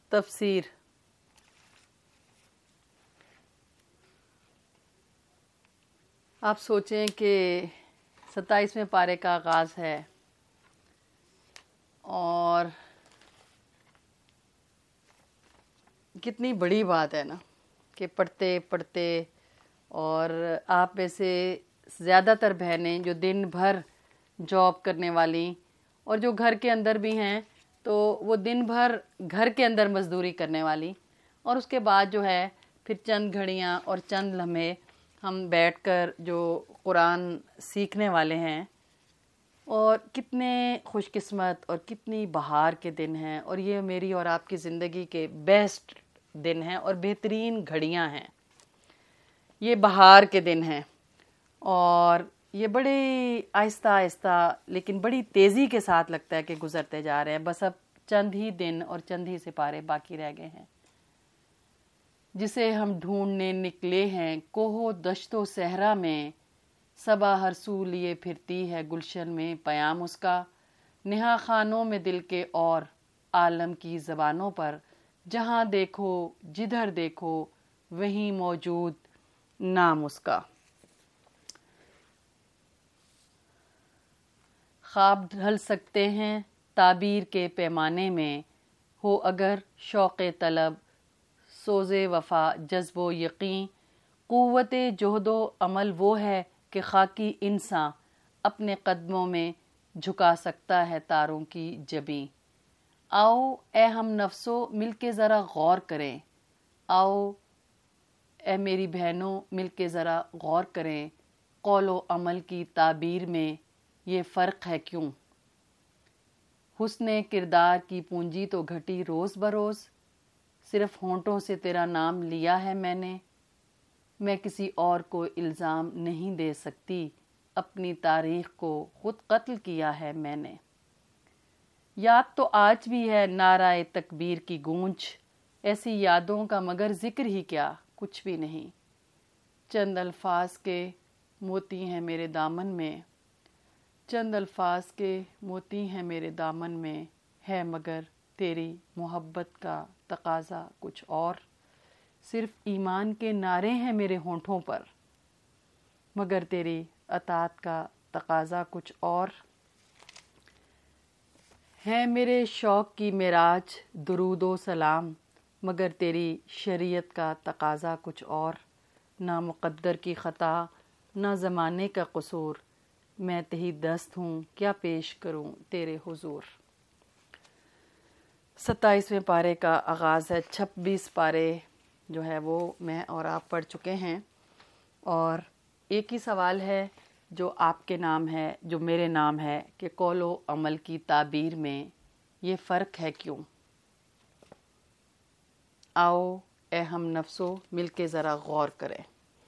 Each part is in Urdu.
تفسیر۔ آپ سوچیں کہ 27ویں پارے کا آغاز ہے اور کتنی بڑی بات ہے نا کہ پڑھتے پڑھتے، اور آپ میں سے زیادہ تر بہنیں جو دن بھر جاب کرنے والی اور جو گھر کے اندر بھی ہیں تو وہ دن بھر گھر کے اندر مزدوری کرنے والی، اور اس کے بعد جو ہے پھر چند گھڑیاں اور چند لمحے ہم بیٹھ کر جو قرآن سیکھنے والے ہیں، اور کتنے خوش قسمت اور کتنی بہار کے دن ہیں، اور یہ میری اور آپ کی زندگی کے بیسٹ دن ہیں اور بہترین گھڑیاں ہیں۔ یہ بہار کے دن ہیں اور یہ بڑی آہستہ آہستہ لیکن بڑی تیزی کے ساتھ لگتا ہے کہ گزرتے جا رہے ہیں۔ بس اب چند ہی دن اور چند ہی سپارے باقی رہ گئے ہیں، جسے ہم ڈھونڈنے نکلے ہیں کوہ و دشت و صحرا میں۔ صبا ہر سو لیے پھرتی ہے گلشن میں پیام اس کا، نہا خانوں میں دل کے اور عالم کی زبانوں پر، جہاں دیکھو جدھر دیکھو وہیں موجود نام اس کا۔ خواب ڈھل سکتے ہیں تعبیر کے پیمانے میں، ہو اگر شوق طلب سوز وفا جذب و یقین، قوت جہد و عمل وہ ہے کہ خاکی انسان اپنے قدموں میں جھکا سکتا ہے تاروں کی جبیں۔ آؤ اے ہم نفسو مل کے ذرا غور کریں، آؤ اے میری بہنوں مل کے ذرا غور کریں، قول و عمل کی تعبیر میں یہ فرق ہے کیوں؟ حسن کردار کی پونجی تو گھٹی روز بروز، صرف ہونٹوں سے تیرا نام لیا ہے میں نے، میں کسی اور کو الزام نہیں دے سکتی، اپنی تاریخ کو خود قتل کیا ہے میں نے۔ یاد تو آج بھی ہے نعرہ تکبیر کی گونج، ایسی یادوں کا مگر ذکر ہی کیا کچھ بھی نہیں، چند الفاظ کے موتی ہیں میرے دامن میں، چند الفاظ کے موتی ہیں میرے دامن میں، ہے مگر تیری محبت کا تقاضا کچھ اور، صرف ایمان کے نعرے ہیں میرے ہونٹوں پر، مگر تیری اطاعت کا تقاضا کچھ اور، ہے میرے شوق کی معراج درود و سلام، مگر تیری شریعت کا تقاضا کچھ اور، نہ مقدر کی خطا نہ زمانے کا قصور، میں تہی دست ہوں کیا پیش کروں تیرے حضور۔ 27ویں پارے کا آغاز ہے۔ 26 پارے جو ہے وہ میں اور آپ پڑھ چکے ہیں، اور ایک ہی سوال ہے جو آپ کے نام ہے، جو میرے نام ہے، کہ قول و عمل کی تعبیر میں یہ فرق ہے کیوں؟ آؤ اے ہم نفسو مل کے ذرا غور کریں۔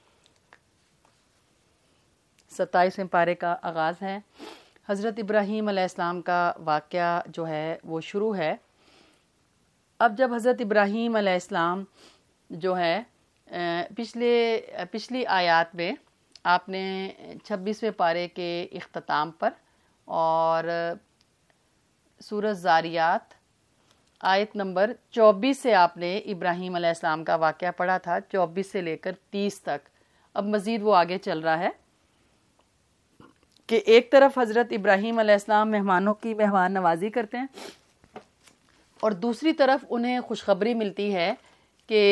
27ویں پارے کا آغاز ہے۔ حضرت ابراہیم علیہ السلام کا واقعہ جو ہے وہ شروع ہے۔ اب جب حضرت ابراہیم علیہ السلام جو ہے پچھلی آیات میں آپ نے 26ویں پارے کے اختتام پر اور سورۃ زاریات آیت نمبر 24 سے آپ نے ابراہیم علیہ السلام کا واقعہ پڑھا تھا، 24 سے لے کر 30 تک۔ اب مزید وہ آگے چل رہا ہے کہ ایک طرف حضرت ابراہیم علیہ السلام مہمانوں کی مہمان نوازی کرتے ہیں، اور دوسری طرف انہیں خوشخبری ملتی ہے کہ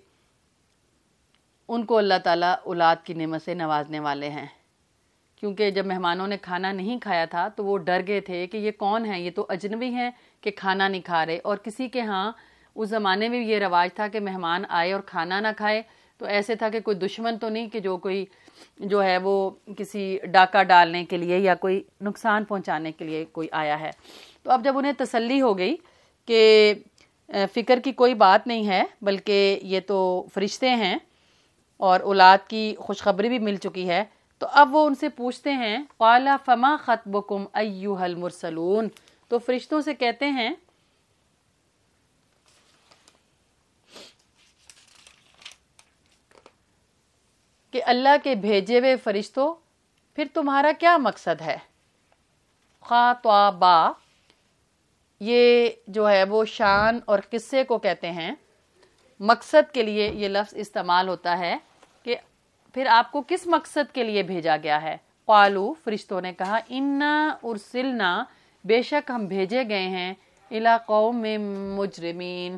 ان کو اللہ تعالیٰ اولاد کی نعمت سے نوازنے والے ہیں، کیونکہ جب مہمانوں نے کھانا نہیں کھایا تھا تو وہ ڈر گئے تھے کہ یہ کون ہیں، یہ تو اجنبی ہیں کہ کھانا نہیں کھا رہے، اور کسی کے ہاں اس زمانے میں یہ رواج تھا کہ مہمان آئے اور کھانا نہ کھائے تو ایسے تھا کہ کوئی دشمن تو نہیں کہ جو ہے وہ کسی ڈاکہ ڈالنے کے لیے یا کوئی نقصان پہنچانے کے لیے کوئی آیا ہے۔ تو اب جب انہیں تسلی ہو گئی کہ فکر کی کوئی بات نہیں ہے، بلکہ یہ تو فرشتے ہیں اور اولاد کی خوشخبری بھی مل چکی ہے، تو اب وہ ان سے پوچھتے ہیں قال فما خطبکم ایھا المرسلون، تو فرشتوں سے کہتے ہیں کہ اللہ کے بھیجے ہوئے فرشتوں پھر تمہارا کیا مقصد ہے؟ خاطبہ یہ جو ہے وہ شان اور قصے کو کہتے ہیں. مقصد کے لیے یہ لفظ استعمال ہوتا ہے کہ پھر آپ کو کس مقصد کے لیے بھیجا گیا ہے. قالو فرشتوں نے کہا انا ارسلنا بے شک ہم بھیجے گئے ہیں الی قوم مجرمین.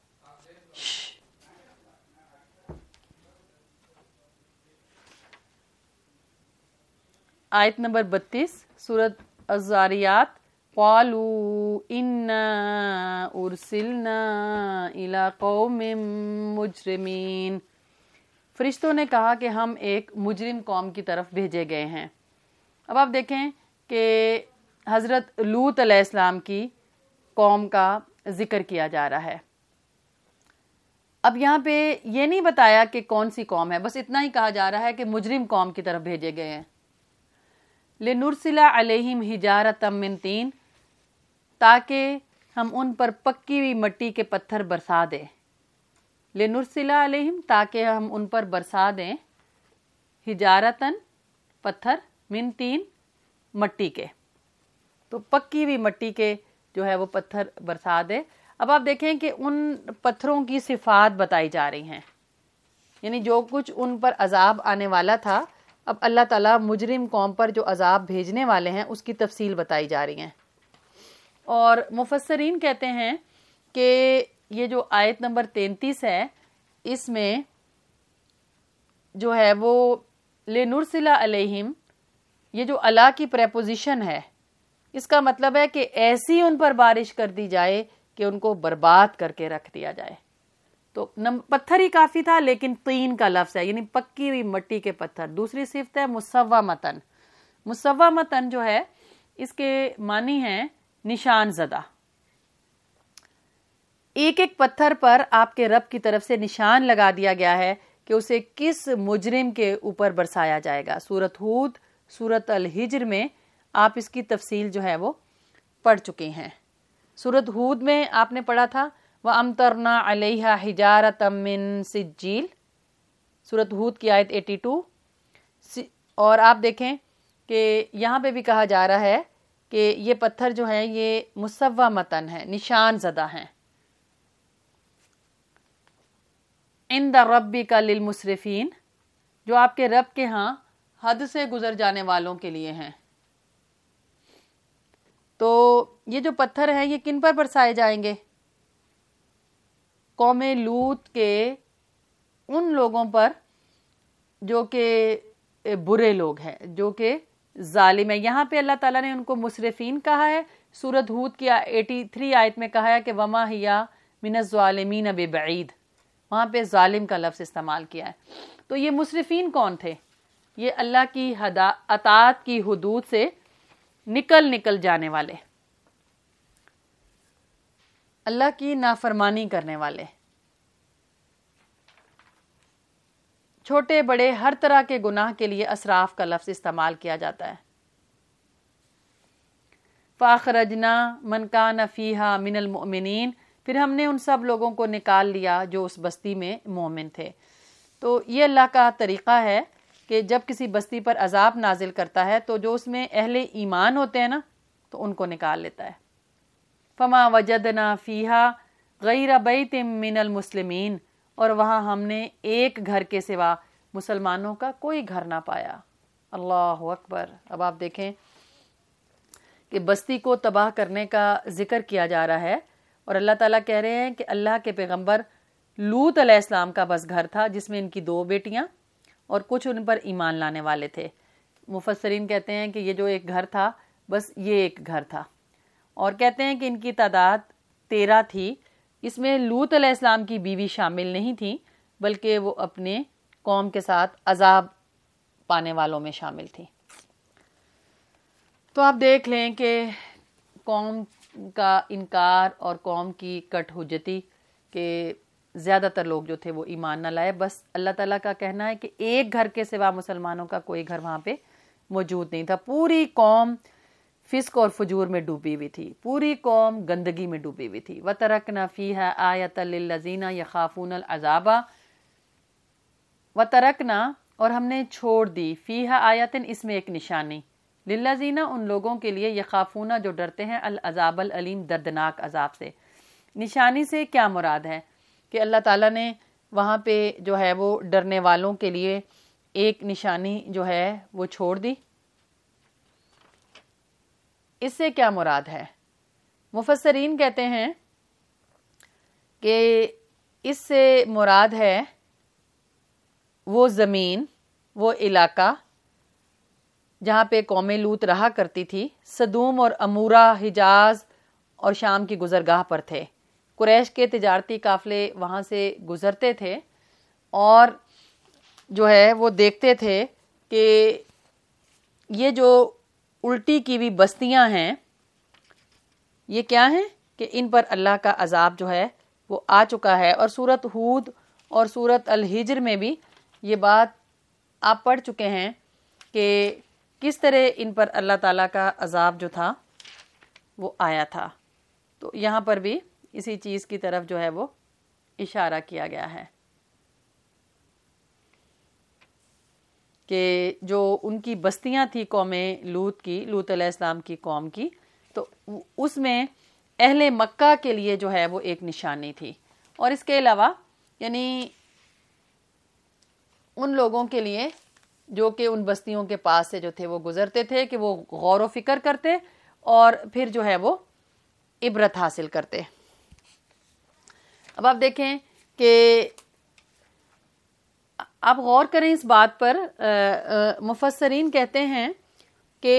آیت نمبر 32 سورۃ الزاریات. قالوا انا ارسلنا الی قوم مجرمین. فرشتوں نے کہا کہ ہم ایک مجرم قوم کی طرف بھیجے گئے ہیں. اب آپ دیکھیں کہ حضرت لوط علیہ السلام کی قوم کا ذکر کیا جا رہا ہے. اب یہاں پہ یہ نہیں بتایا کہ کون سی قوم ہے، بس اتنا ہی کہا جا رہا ہے کہ مجرم قوم کی طرف بھیجے گئے ہیں. لنرسل علیہم حجارۃ من طین، تاکہ ہم ان پر پکی ہوئی مٹی کے پتھر برسا دیں. لنرسل علیہم تاکہ ہم ان پر برسا دیں حجارتن پتھر من طین مٹی کے، تو پکی ہوئی مٹی کے جو ہے وہ پتھر برسا دے. اب آپ دیکھیں کہ ان پتھروں کی صفات بتائی جا رہی ہیں، یعنی جو کچھ ان پر عذاب آنے والا تھا اب اللہ تعالیٰ مجرم قوم پر جو عذاب بھیجنے والے ہیں اس کی تفصیل بتائی جا رہی ہیں. اور مفسرین کہتے ہیں کہ یہ جو آیت نمبر 33 ہے اس میں جو ہے وہ لنرسل علیہم، یہ جو اللہ کی پریپوزیشن ہے اس کا مطلب ہے کہ ایسی ان پر بارش کر دی جائے کہ ان کو برباد کر کے رکھ دیا جائے. تو پتھر ہی کافی تھا، لیکن طین کا لفظ ہے یعنی پکی ہوئی مٹی کے پتھر. دوسری صفت ہے مسومتن. مسومتن جو ہے اس کے معنی ہیں نشان زدہ. ایک ایک پتھر پر آپ کے رب کی طرف سے نشان لگا دیا گیا ہے کہ اسے کس مجرم کے اوپر برسایا جائے گا. سورۃ ہود، سورۃ الحجر میں آپ اس کی تفصیل جو ہے وہ پڑھ چکے ہیں. سورۃ ہود میں آپ نے پڑھا تھا وَأَمْطَرْنَا عَلَيْهَا حِجَارَةً مِّن سِجِّيلٍ، سورۃ ہود کی آیت 82. اور آپ دیکھیں کہ یہاں پہ بھی کہا جا رہا ہے کہ یہ پتھر جو ہیں یہ مسومتن ہیں، نشان زدہ ہیں. عند ربک للمسرفین، جو آپ کے رب کے ہاں حد سے گزر جانے والوں کے لیے ہیں. تو یہ جو پتھر ہیں یہ کن پر برسائے جائیں گے؟ قوم لوط کے ان لوگوں پر جو کہ برے لوگ ہیں، جو کہ ظالم ہیں. یہاں پہ اللہ تعالیٰ نے ان کو مسرفین کہا ہے. سورۃ ہود کی 83 آیت میں کہا ہے کہ وما ہیا من الظالمین ببعید، وہاں پہ ظالم کا لفظ استعمال کیا ہے. تو یہ مسرفین کون تھے؟ یہ اللہ کی اطاعت کی حدود سے نکل جانے والے، اللہ کی نافرمانی کرنے والے، چھوٹے بڑے ہر طرح کے گناہ کے لیے اسراف کا لفظ استعمال کیا جاتا ہے. فَأَخْرَجْنَا مَنْ كَانَ فِيهَا مِنَ الْمُؤْمِنِينَ، پھر ہم نے ان سب لوگوں کو نکال لیا جو اس بستی میں مومن تھے. تو یہ اللہ کا طریقہ ہے کہ جب کسی بستی پر عذاب نازل کرتا ہے تو جو اس میں اہل ایمان ہوتے ہیں نا تو ان کو نکال لیتا ہے. فما وجدنا فیہا غیر بیت من المسلمین، اور وہاں ہم نے ایک گھر کے سوا مسلمانوں کا کوئی گھر نہ پایا. اللہ اکبر. اب آپ دیکھیں کہ بستی کو تباہ کرنے کا ذکر کیا جا رہا ہے اور اللہ تعالیٰ کہہ رہے ہیں کہ اللہ کے پیغمبر لوط علیہ السلام کا بس گھر تھا جس میں ان کی 2 بیٹیاں اور کچھ ان پر ایمان لانے والے تھے. مفسرین کہتے ہیں کہ یہ جو ایک گھر تھا بس یہ ایک گھر تھا، اور کہتے ہیں کہ ان کی تعداد 13 تھی. اس میں لوط علیہ السلام کی بیوی شامل نہیں تھی بلکہ وہ اپنے قوم کے ساتھ عذاب پانے والوں میں شامل تھی. تو آپ دیکھ لیں کہ قوم کا انکار اور قوم کی کٹ حجتی کہ زیادہ تر لوگ جو تھے وہ ایمان نہ لائے. بس اللہ تعالیٰ کا کہنا ہے کہ ایک گھر کے سوا مسلمانوں کا کوئی گھر وہاں پہ موجود نہیں تھا. پوری قوم فسق اور فجور میں ڈوبی ہوئی تھی، پوری قوم گندگی میں ڈوبی ہوئی تھی. وَتَرَكْنَا فِيهَا آیَةً لِلَّذِينَ يَخَافُونَ الْعَذَابَ. وَتَرَكْنَا، اور ہم نے چھوڑ دی، فِيهَا آیَةً، اس میں ایک نشانی، للذین ان لوگوں کے لیے یخافون جو ڈرتے ہیں العذاب العلیم دردناک عذاب سے. نشانی سے کیا مراد ہے کہ اللہ تعالیٰ نے وہاں پہ جو ہے وہ ڈرنے والوں کے لیے ایک نشانی جو ہے وہ چھوڑ دی. اس سے کیا مراد ہے؟ مفسرین کہتے ہیں کہ اس سے مراد ہے وہ زمین، وہ علاقہ جہاں پہ قوم لوط رہا کرتی تھی. سدوم اور امورہ حجاز اور شام کی گزرگاہ پر تھے. قریش کے تجارتی قافلے وہاں سے گزرتے تھے اور جو ہے وہ دیکھتے تھے کہ یہ جو الٹی کی ہوئی بستیاں ہیں یہ کیا ہیں کہ ان پر اللہ کا عذاب جو ہے وہ آ چکا ہے. اور سورۃ ہود اور سورۃ الحجر میں بھی یہ بات آپ پڑھ چکے ہیں کہ کس طرح ان پر اللہ تعالیٰ کا عذاب جو تھا وہ آیا تھا. تو یہاں پر بھی اسی چیز کی طرف جو ہے وہ اشارہ کیا گیا ہے کہ جو ان کی بستیاں تھی قوم لوط کی، لوط علیہ السلام کی قوم کی، تو اس میں اہل مکہ کے لیے جو ہے وہ ایک نشانی تھی. اور اس کے علاوہ یعنی ان لوگوں کے لیے جو کہ ان بستیوں کے پاس سے جو تھے وہ گزرتے تھے کہ وہ غور و فکر کرتے اور پھر جو ہے وہ عبرت حاصل کرتے. اب آپ دیکھیں کہ آپ غور کریں اس بات پر. مفسرین کہتے ہیں کہ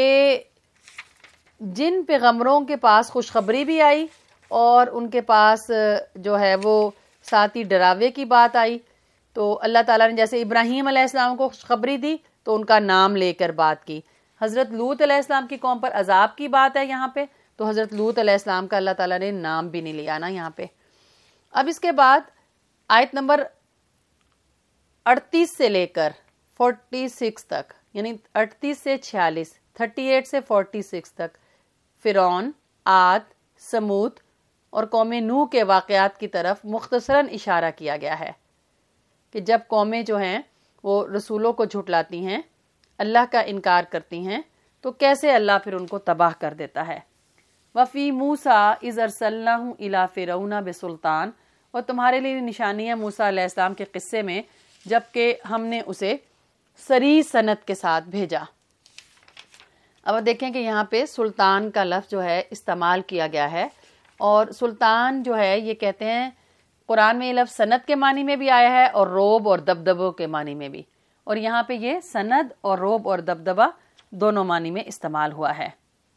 جن پیغمبروں کے پاس خوشخبری بھی آئی اور ان کے پاس جو ہے وہ ساتھ ہی ڈراوے کی بات آئی، تو اللہ تعالیٰ نے جیسے ابراہیم علیہ السلام کو خوشخبری دی تو ان کا نام لے کر بات کی. حضرت لوط علیہ السلام کی قوم پر عذاب کی بات ہے یہاں پہ، تو حضرت لوط علیہ السلام کا اللہ تعالیٰ نے نام بھی نہیں لیا نا یہاں پہ. اب اس کے بعد آیت نمبر 38 سے لے کر 46 تک، یعنی 38 سے 46، 38 سے 46 تک فرعون، عاد، سمود اور قوم نوح کے واقعات کی طرف مختصراً اشارہ کیا گیا ہے کہ جب قومیں جو ہیں وہ رسولوں کو جھٹلاتی ہیں، اللہ کا انکار کرتی ہیں، تو کیسے اللہ پھر ان کو تباہ کر دیتا ہے. وفی موسیٰ اذ ارسلناہ الی فرعون بسلطان، اور تمہارے لیے نشانی ہے موسیٰ علیہ السلام کے قصے میں جبکہ ہم نے اسے سری سند کے ساتھ بھیجا. اب دیکھیں کہ یہاں پہ سلطان کا لفظ جو ہے استعمال کیا گیا ہے، اور سلطان جو ہے یہ کہتے ہیں قرآن میں یہ لفظ سند کے معنی میں بھی آیا ہے اور روب اور دبدبوں کے معنی میں بھی، اور یہاں پہ یہ سند اور روب اور دبدبہ دونوں معنی میں استعمال ہوا ہے.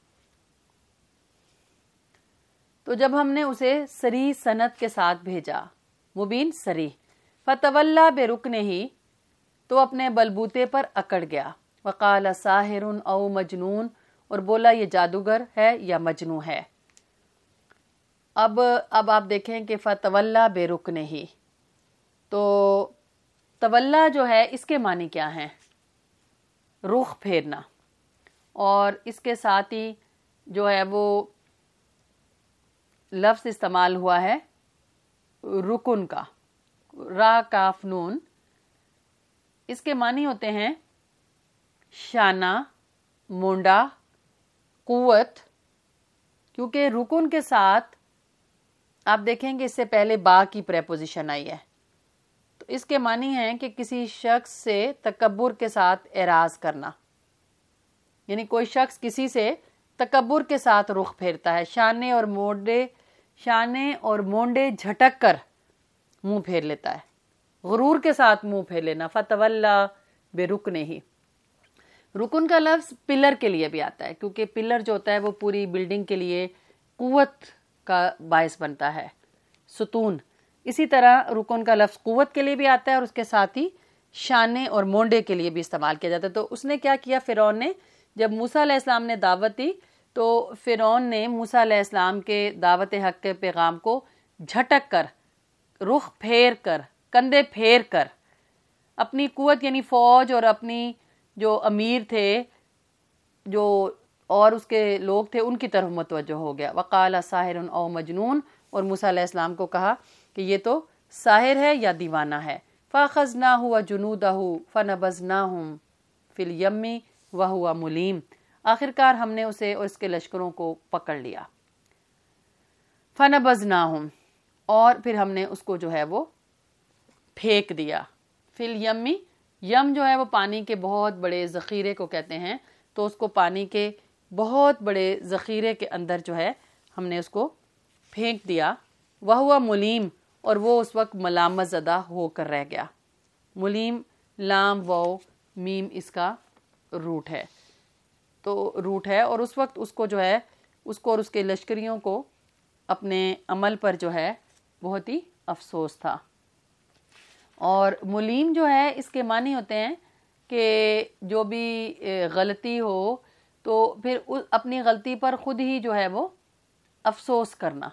تو جب ہم نے اسے سری سند کے ساتھ بھیجا، مبین سری، فتولا برکنہ، تو اپنے بلبوتے پر اکڑ گیا. وقال ساحر او مجنون، اور بولا یہ جادوگر ہے یا مجنون ہے. اب آپ دیکھیں کہ فتولا برکنہ، تو تولا جو ہے اس کے معنی کیا ہیں؟ رخ پھیرنا، اور اس کے ساتھ ہی جو ہے وہ لفظ استعمال ہوا ہے رکن کا، را کاف نون. اس کے معنی ہوتے ہیں شانہ، مونڈا، قوت. کیونکہ رکن کے ساتھ آپ دیکھیں کہ اس سے پہلے با کی پریپوزیشن آئی ہے، تو اس کے معنی ہیں کہ کسی شخص سے تکبر کے ساتھ اعراض کرنا، یعنی کوئی شخص کسی سے تکبر کے ساتھ رخ پھیرتا ہے. شانے اور مونڈے جھٹک کر منہ پھیر لیتا ہے، غرور کے ساتھ منہ پھیر لینا. فتولا برکنہ، رکن کا لفظ پلر کے لیے بھی آتا ہے کیونکہ پلر جو ہوتا ہے وہ پوری بلڈنگ کے لیے قوت کا باعث بنتا ہے، ستون. اسی طرح رکن کا لفظ قوت کے لیے بھی آتا ہے اور اس کے ساتھ ہی شانے اور مونڈے کے لیے بھی استعمال کیا جاتا ہے. تو اس نے کیا کیا، فرعون نے جب موسیٰ علیہ السلام نے دعوت دی تو فرعون نے موسیٰ علیہ السلام کے دعوت حق کے پیغام کو جھٹک کر، رخ پھیر کر، کندھے پھیر کر اپنی قوت یعنی فوج اور اپنی جو امیر تھے جو اور اس کے لوگ تھے ان کی طرف متوجہ ہو گیا. وقال ساحر او مجنون، اور موسیٰ علیہ السلام کو کہا کہ یہ تو ساحر ہے یا دیوانہ ہے. فاخذناہ وجنودہ فنبذناہم فی الیم وہو ملیم، آخرکار ہم نے اسے اور اس کے لشکروں کو پکڑ لیا. فَنَبَذْنَاهُمْ، اور پھر ہم نے اس کو جو ہے وہ پھینک دیا. فی الیمی، یم جو ہے وہ پانی کے بہت بڑے ذخیرے کو کہتے ہیں، تو اس کو پانی کے بہت بڑے ذخیرے کے اندر جو ہے ہم نے اس کو پھینک دیا. وَهُوَ ملیم، اور وہ اس وقت ملامت زدہ ہو کر رہ گیا. ملیم لام واو میم اس کا روٹ ہے، اور اس وقت اس کو جو ہے اس کو اور اس کے لشکریوں کو اپنے عمل پر جو ہے بہت ہی افسوس تھا. اور ملیم جو ہے اس کے معنی ہوتے ہیں کہ جو بھی غلطی ہو تو پھر اپنی غلطی پر خود ہی جو ہے وہ افسوس کرنا،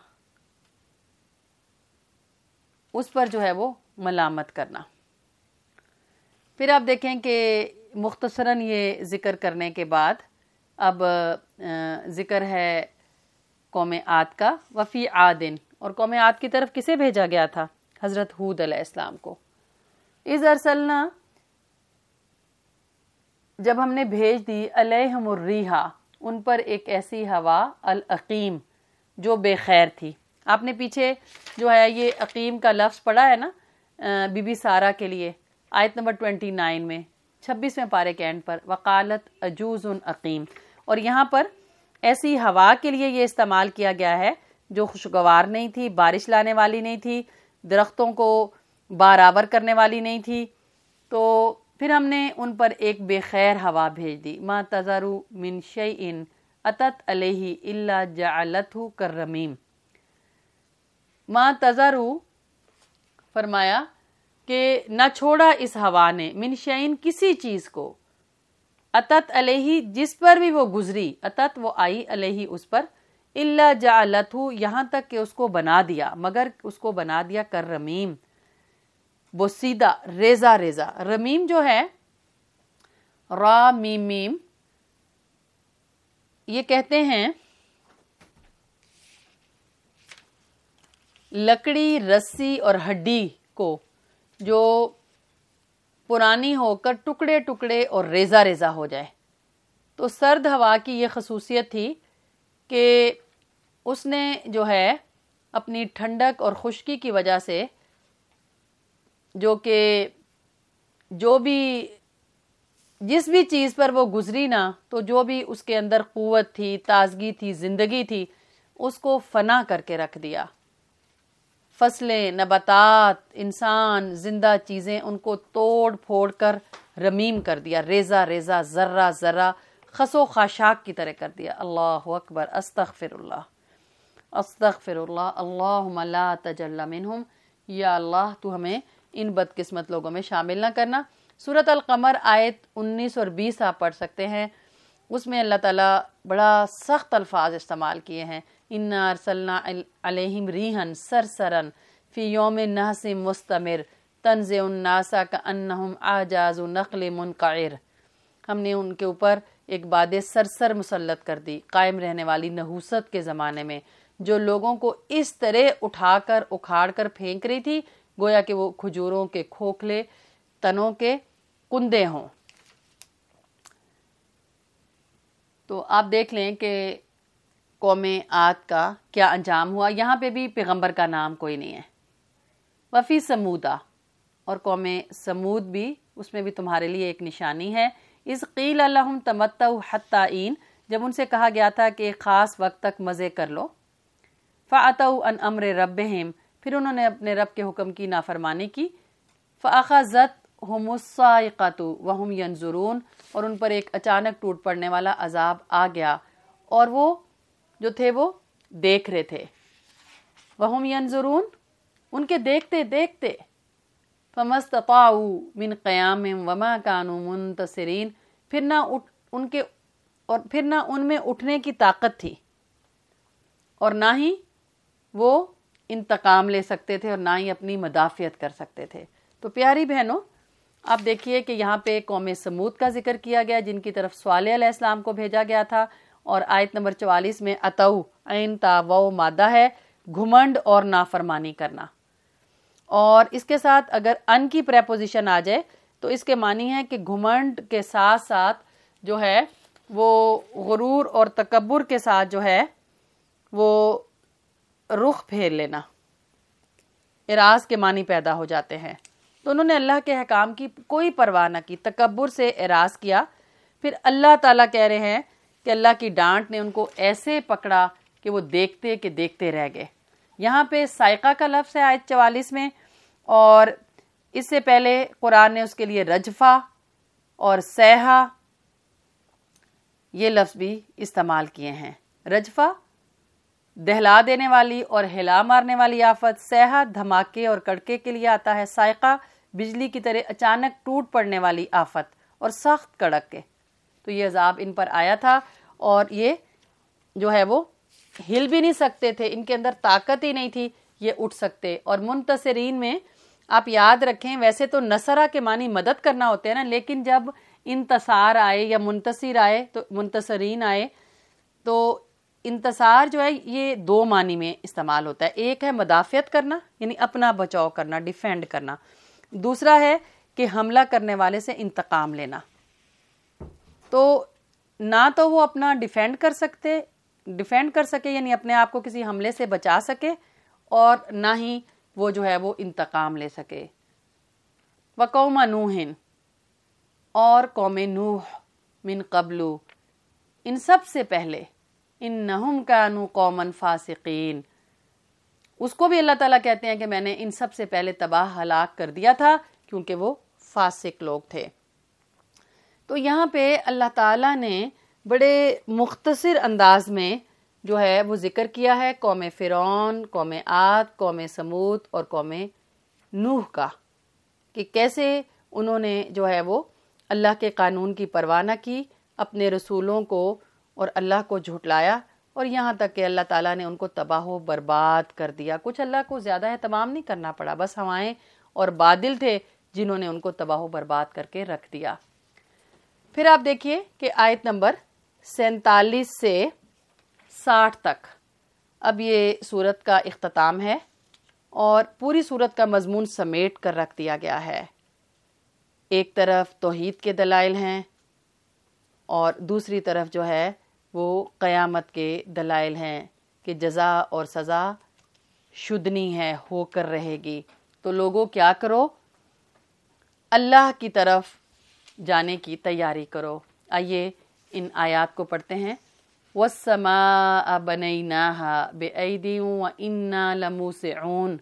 اس پر جو ہے وہ ملامت کرنا. پھر آپ دیکھیں کہ مختصراً یہ ذکر کرنے کے بعد اب ذکر ہے قوم عاد کا. وفی عادن، اور قوم عاد کی طرف کسے بھیجا گیا تھا؟ حضرت ہود علیہ السلام کو. اذ ارسلنا، جب ہم نے بھیج دی، علیہم الریحا، ان پر ایک ایسی ہوا، العقیم، جو بے خیر تھی. آپ نے پیچھے جو ہے یہ عقیم کا لفظ پڑھا ہے نا بی بی سارہ کے لیے، آیت نمبر 29 میں، 26ویں پارے کے اینڈ پر، وقالت عجوز عقیم. اور یہاں پر ایسی ہوا کے لیے یہ استعمال کیا گیا ہے جو خوشگوار نہیں تھی، بارش لانے والی نہیں تھی، درختوں کو بارآور کرنے والی نہیں تھی. تو پھر ہم نے ان پر ایک بے خیر ہوا بھیج دی. ما تذرو من شیء اتت علیہ الا جعلتہ کالرمیم. ما تذرو، فرمایا کہ نہ چھوڑا اس ہوا نے، من شیء، کسی چیز کو، اتت علیہ، جس پر بھی وہ گزری، اتت وہ آئی، علیہ اس پر، الا جعلتہ، یہاں تک کہ اس کو بنا دیا، مگر اس کو بنا دیا کالرمیم، بوسیدہ، ریزہ ریزہ. رمیم جو ہے را میم میم، یہ کہتے ہیں لکڑی، رسی اور ہڈی کو جو پرانی ہو کر ٹکڑے ٹکڑے اور ریزہ ریزہ ہو جائے. تو سرد ہوا کی یہ خصوصیت تھی کہ اس نے جو ہے اپنی ٹھنڈک اور خشکی کی وجہ سے جو بھی جس بھی چیز پر وہ گزری نا، تو جو بھی اس کے اندر قوت تھی، تازگی تھی، زندگی تھی، اس کو فنا کر کے رکھ دیا. فصلیں، نباتات، انسان، زندہ چیزیں، ان کو توڑ پھوڑ کر رمیم کر دیا، ریزہ ریزہ، ذرہ ذرہ، خس و خاشاک کی طرح کر دیا. اللہ اکبر، استغفر اللہ، استغفر اللہ، اللہم لا تجل منہم، یا اللہ تو ہمیں ان بدقسمت لوگوں میں شامل نہ کرنا. سورۃ القمر آیت 19 اور 20 آپ پڑھ سکتے ہیں، اس میں اللہ تعالیٰ بڑا سخت الفاظ استعمال کیے ہیں. انا ارسلنا علیہم ریحا سرسرا فی یوم نحس مستمر تنزع الناس کانہم اعجاز نخل منقعر. ہم نے ان کے اوپر ایک باد سرسر مسلط کر دی، قائم رہنے والی نحوست کے زمانے میں، جو لوگوں کو اس طرح اٹھا کر اکھاڑ کر پھینک رہی تھی گویا کہ وہ کھجوروں کے کھوکھلے تنوں کے کندے ہوں. تو آپ دیکھ لیں کہ قوم عاد کا کیا انجام ہوا. یہاں پہ بھی پیغمبر کا نام کوئی نہیں ہے. وفی سمودا، اور قوم سمود بھی، اس میں بھی تمہارے لیے ایک نشانی ہے. اذ قیل لہم تمتعوا حتی حین، جب ان سے کہا گیا تھا کہ ایک خاص وقت تک مزے کر لو. فعتوا عن امر ربہم، پھر انہوں نے اپنے رب کے حکم کی نافرمانی کی. فاخذتہم الصاعقۃ وہم ینظرون، اور ان پر ایک اچانک ٹوٹ پڑنے والا عذاب آ گیا اور وہ جو تھے وہ دیکھ رہے تھے. وہم ینظرون، ان کے دیکھتے دیکھتے. فما استطاعوا من قیام وما كانوا منتصرین، پھر نہ ان میں اٹھنے کی طاقت تھی اور نہ ہی وہ انتقام لے سکتے تھے اور نہ ہی اپنی مدافعت کر سکتے تھے. تو پیاری بہنوں، آپ دیکھیے کہ یہاں پہ قوم سمود کا ذکر کیا گیا جن کی طرف صالح علیہ السلام کو بھیجا گیا تھا، اور آیت نمبر 44 میں اتو، عین تا واو مادہ ہے، گھمنڈ اور نافرمانی کرنا. اور اس کے ساتھ اگر ان کی پریپوزیشن آ جائے تو اس کے معنی ہے کہ گھمنڈ کے ساتھ ساتھ جو ہے وہ غرور اور تکبر کے ساتھ جو ہے وہ رخ پھیر لینا، اعراض کے معنی پیدا ہو جاتے ہیں۔ تو انہوں نے اللہ کے احکام کی کوئی پرواہ نہ کی، تکبر سے اعراض کیا۔ پھر اللہ تعالیٰ کہہ رہے ہیں کہ اللہ کی ڈانٹ نے ان کو ایسے پکڑا کہ وہ دیکھتے کہ دیکھتے رہ گئے۔ یہاں پہ سائقہ کا لفظ ہے آیت 44 میں، اور اس سے پہلے قرآن نے اس کے لیے رجفہ اور صیحہ یہ لفظ بھی استعمال کیے ہیں۔ رجفہ دہلا دینے والی اور ہلا مارنے والی آفت، صیحہ دھماکے اور کڑکے کے لیے آتا ہے، سائقہ بجلی کی طرح اچانک ٹوٹ پڑنے والی آفت اور سخت کڑکے۔ تو یہ عذاب ان پر آیا تھا اور یہ جو ہے وہ ہل بھی نہیں سکتے تھے، ان کے اندر طاقت ہی نہیں تھی یہ اٹھ سکتے۔ اور منتصرین میں آپ یاد رکھیں، ویسے تو نصرہ کے معنی مدد کرنا ہوتے ہیں نا، لیکن جب انتصار آئے یا منتصر آئے تو منتصرین آئے تو انتصار جو ہے یہ دو معنی میں استعمال ہوتا ہے۔ ایک ہے مدافعت کرنا یعنی اپنا بچاؤ کرنا، ڈیفینڈ کرنا، دوسرا ہے کہ حملہ کرنے والے سے انتقام لینا۔ تو نہ تو وہ اپنا ڈیفینڈ کر سکے یعنی اپنے آپ کو کسی حملے سے بچا سکے، اور نہ ہی وہ جو ہے وہ انتقام لے سکے۔ وقوم نوح، اور قوم نوح، من قبل، ان سب سے پہلے، انہم کانوا قوما فاسقین، اس کو بھی اللہ تعالیٰ کہتے ہیں کہ میں نے ان سب سے پہلے تباہ ہلاک کر دیا تھا کیونکہ وہ فاسق لوگ تھے۔ تو یہاں پہ اللہ تعالیٰ نے بڑے مختصر انداز میں جو ہے وہ ذکر کیا ہے قوم فرعون، قوم عاد، قوم سمود اور قوم نوح کا، کہ کیسے انہوں نے جو ہے وہ اللہ کے قانون کی پرواہ نہ کی، اپنے رسولوں کو اور اللہ کو جھٹلایا، اور یہاں تک کہ اللہ تعالیٰ نے ان کو تباہ و برباد کر دیا۔ کچھ اللہ کو زیادہ اہتمام نہیں کرنا پڑا، بس ہوائیں اور بادل تھے جنہوں نے ان کو تباہ و برباد کر کے رکھ دیا۔ پھر آپ دیکھیے کہ آیت نمبر 47 سے 60 تک اب یہ سورت کا اختتام ہے، اور پوری سورت کا مضمون سمیٹ کر رکھ دیا گیا ہے۔ ایک طرف توحید کے دلائل ہیں اور دوسری طرف جو ہے وہ قیامت کے دلائل ہیں کہ جزا اور سزا شدنی ہے، ہو کر رہے گی۔ تو لوگوں کیا کرو؟ اللہ کی طرف جانے کی تیاری کرو۔ آئیے ان آیات کو پڑھتے ہیں۔ وَالسَّمَاءَ بَنَيْنَاهَا بِأَيْدٍ وَإِنَّا لَمُوسِعُونَ،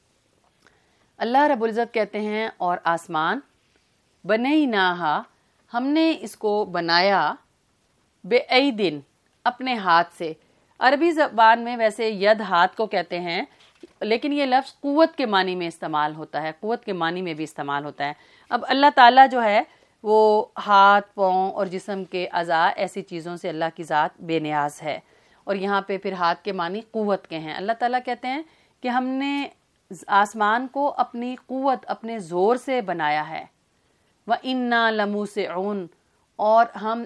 اللہ رب العزت کہتے ہیں اور آسمان، بَنَيْنَاهَا، ہم نے اس کو بنایا، بِأَيْدٍ، اپنے ہاتھ سے۔ عربی زبان میں ویسے ید ہاتھ کو کہتے ہیں، لیکن یہ لفظ قوت کے معنی میں استعمال ہوتا ہے، قوت کے معنی میں بھی استعمال ہوتا ہے۔ اب اللہ تعالیٰ جو ہے وہ ہاتھ، پاؤں اور جسم کے اعضاء ایسی چیزوں سے اللہ کی ذات بے نیاز ہے، اور یہاں پہ پھر ہاتھ کے معنی قوت کے ہیں۔ اللہ تعالیٰ کہتے ہیں کہ ہم نے آسمان کو اپنی قوت، اپنے زور سے بنایا ہے۔ وَإِنَّا لَمُوسِعُونَ، اور ہم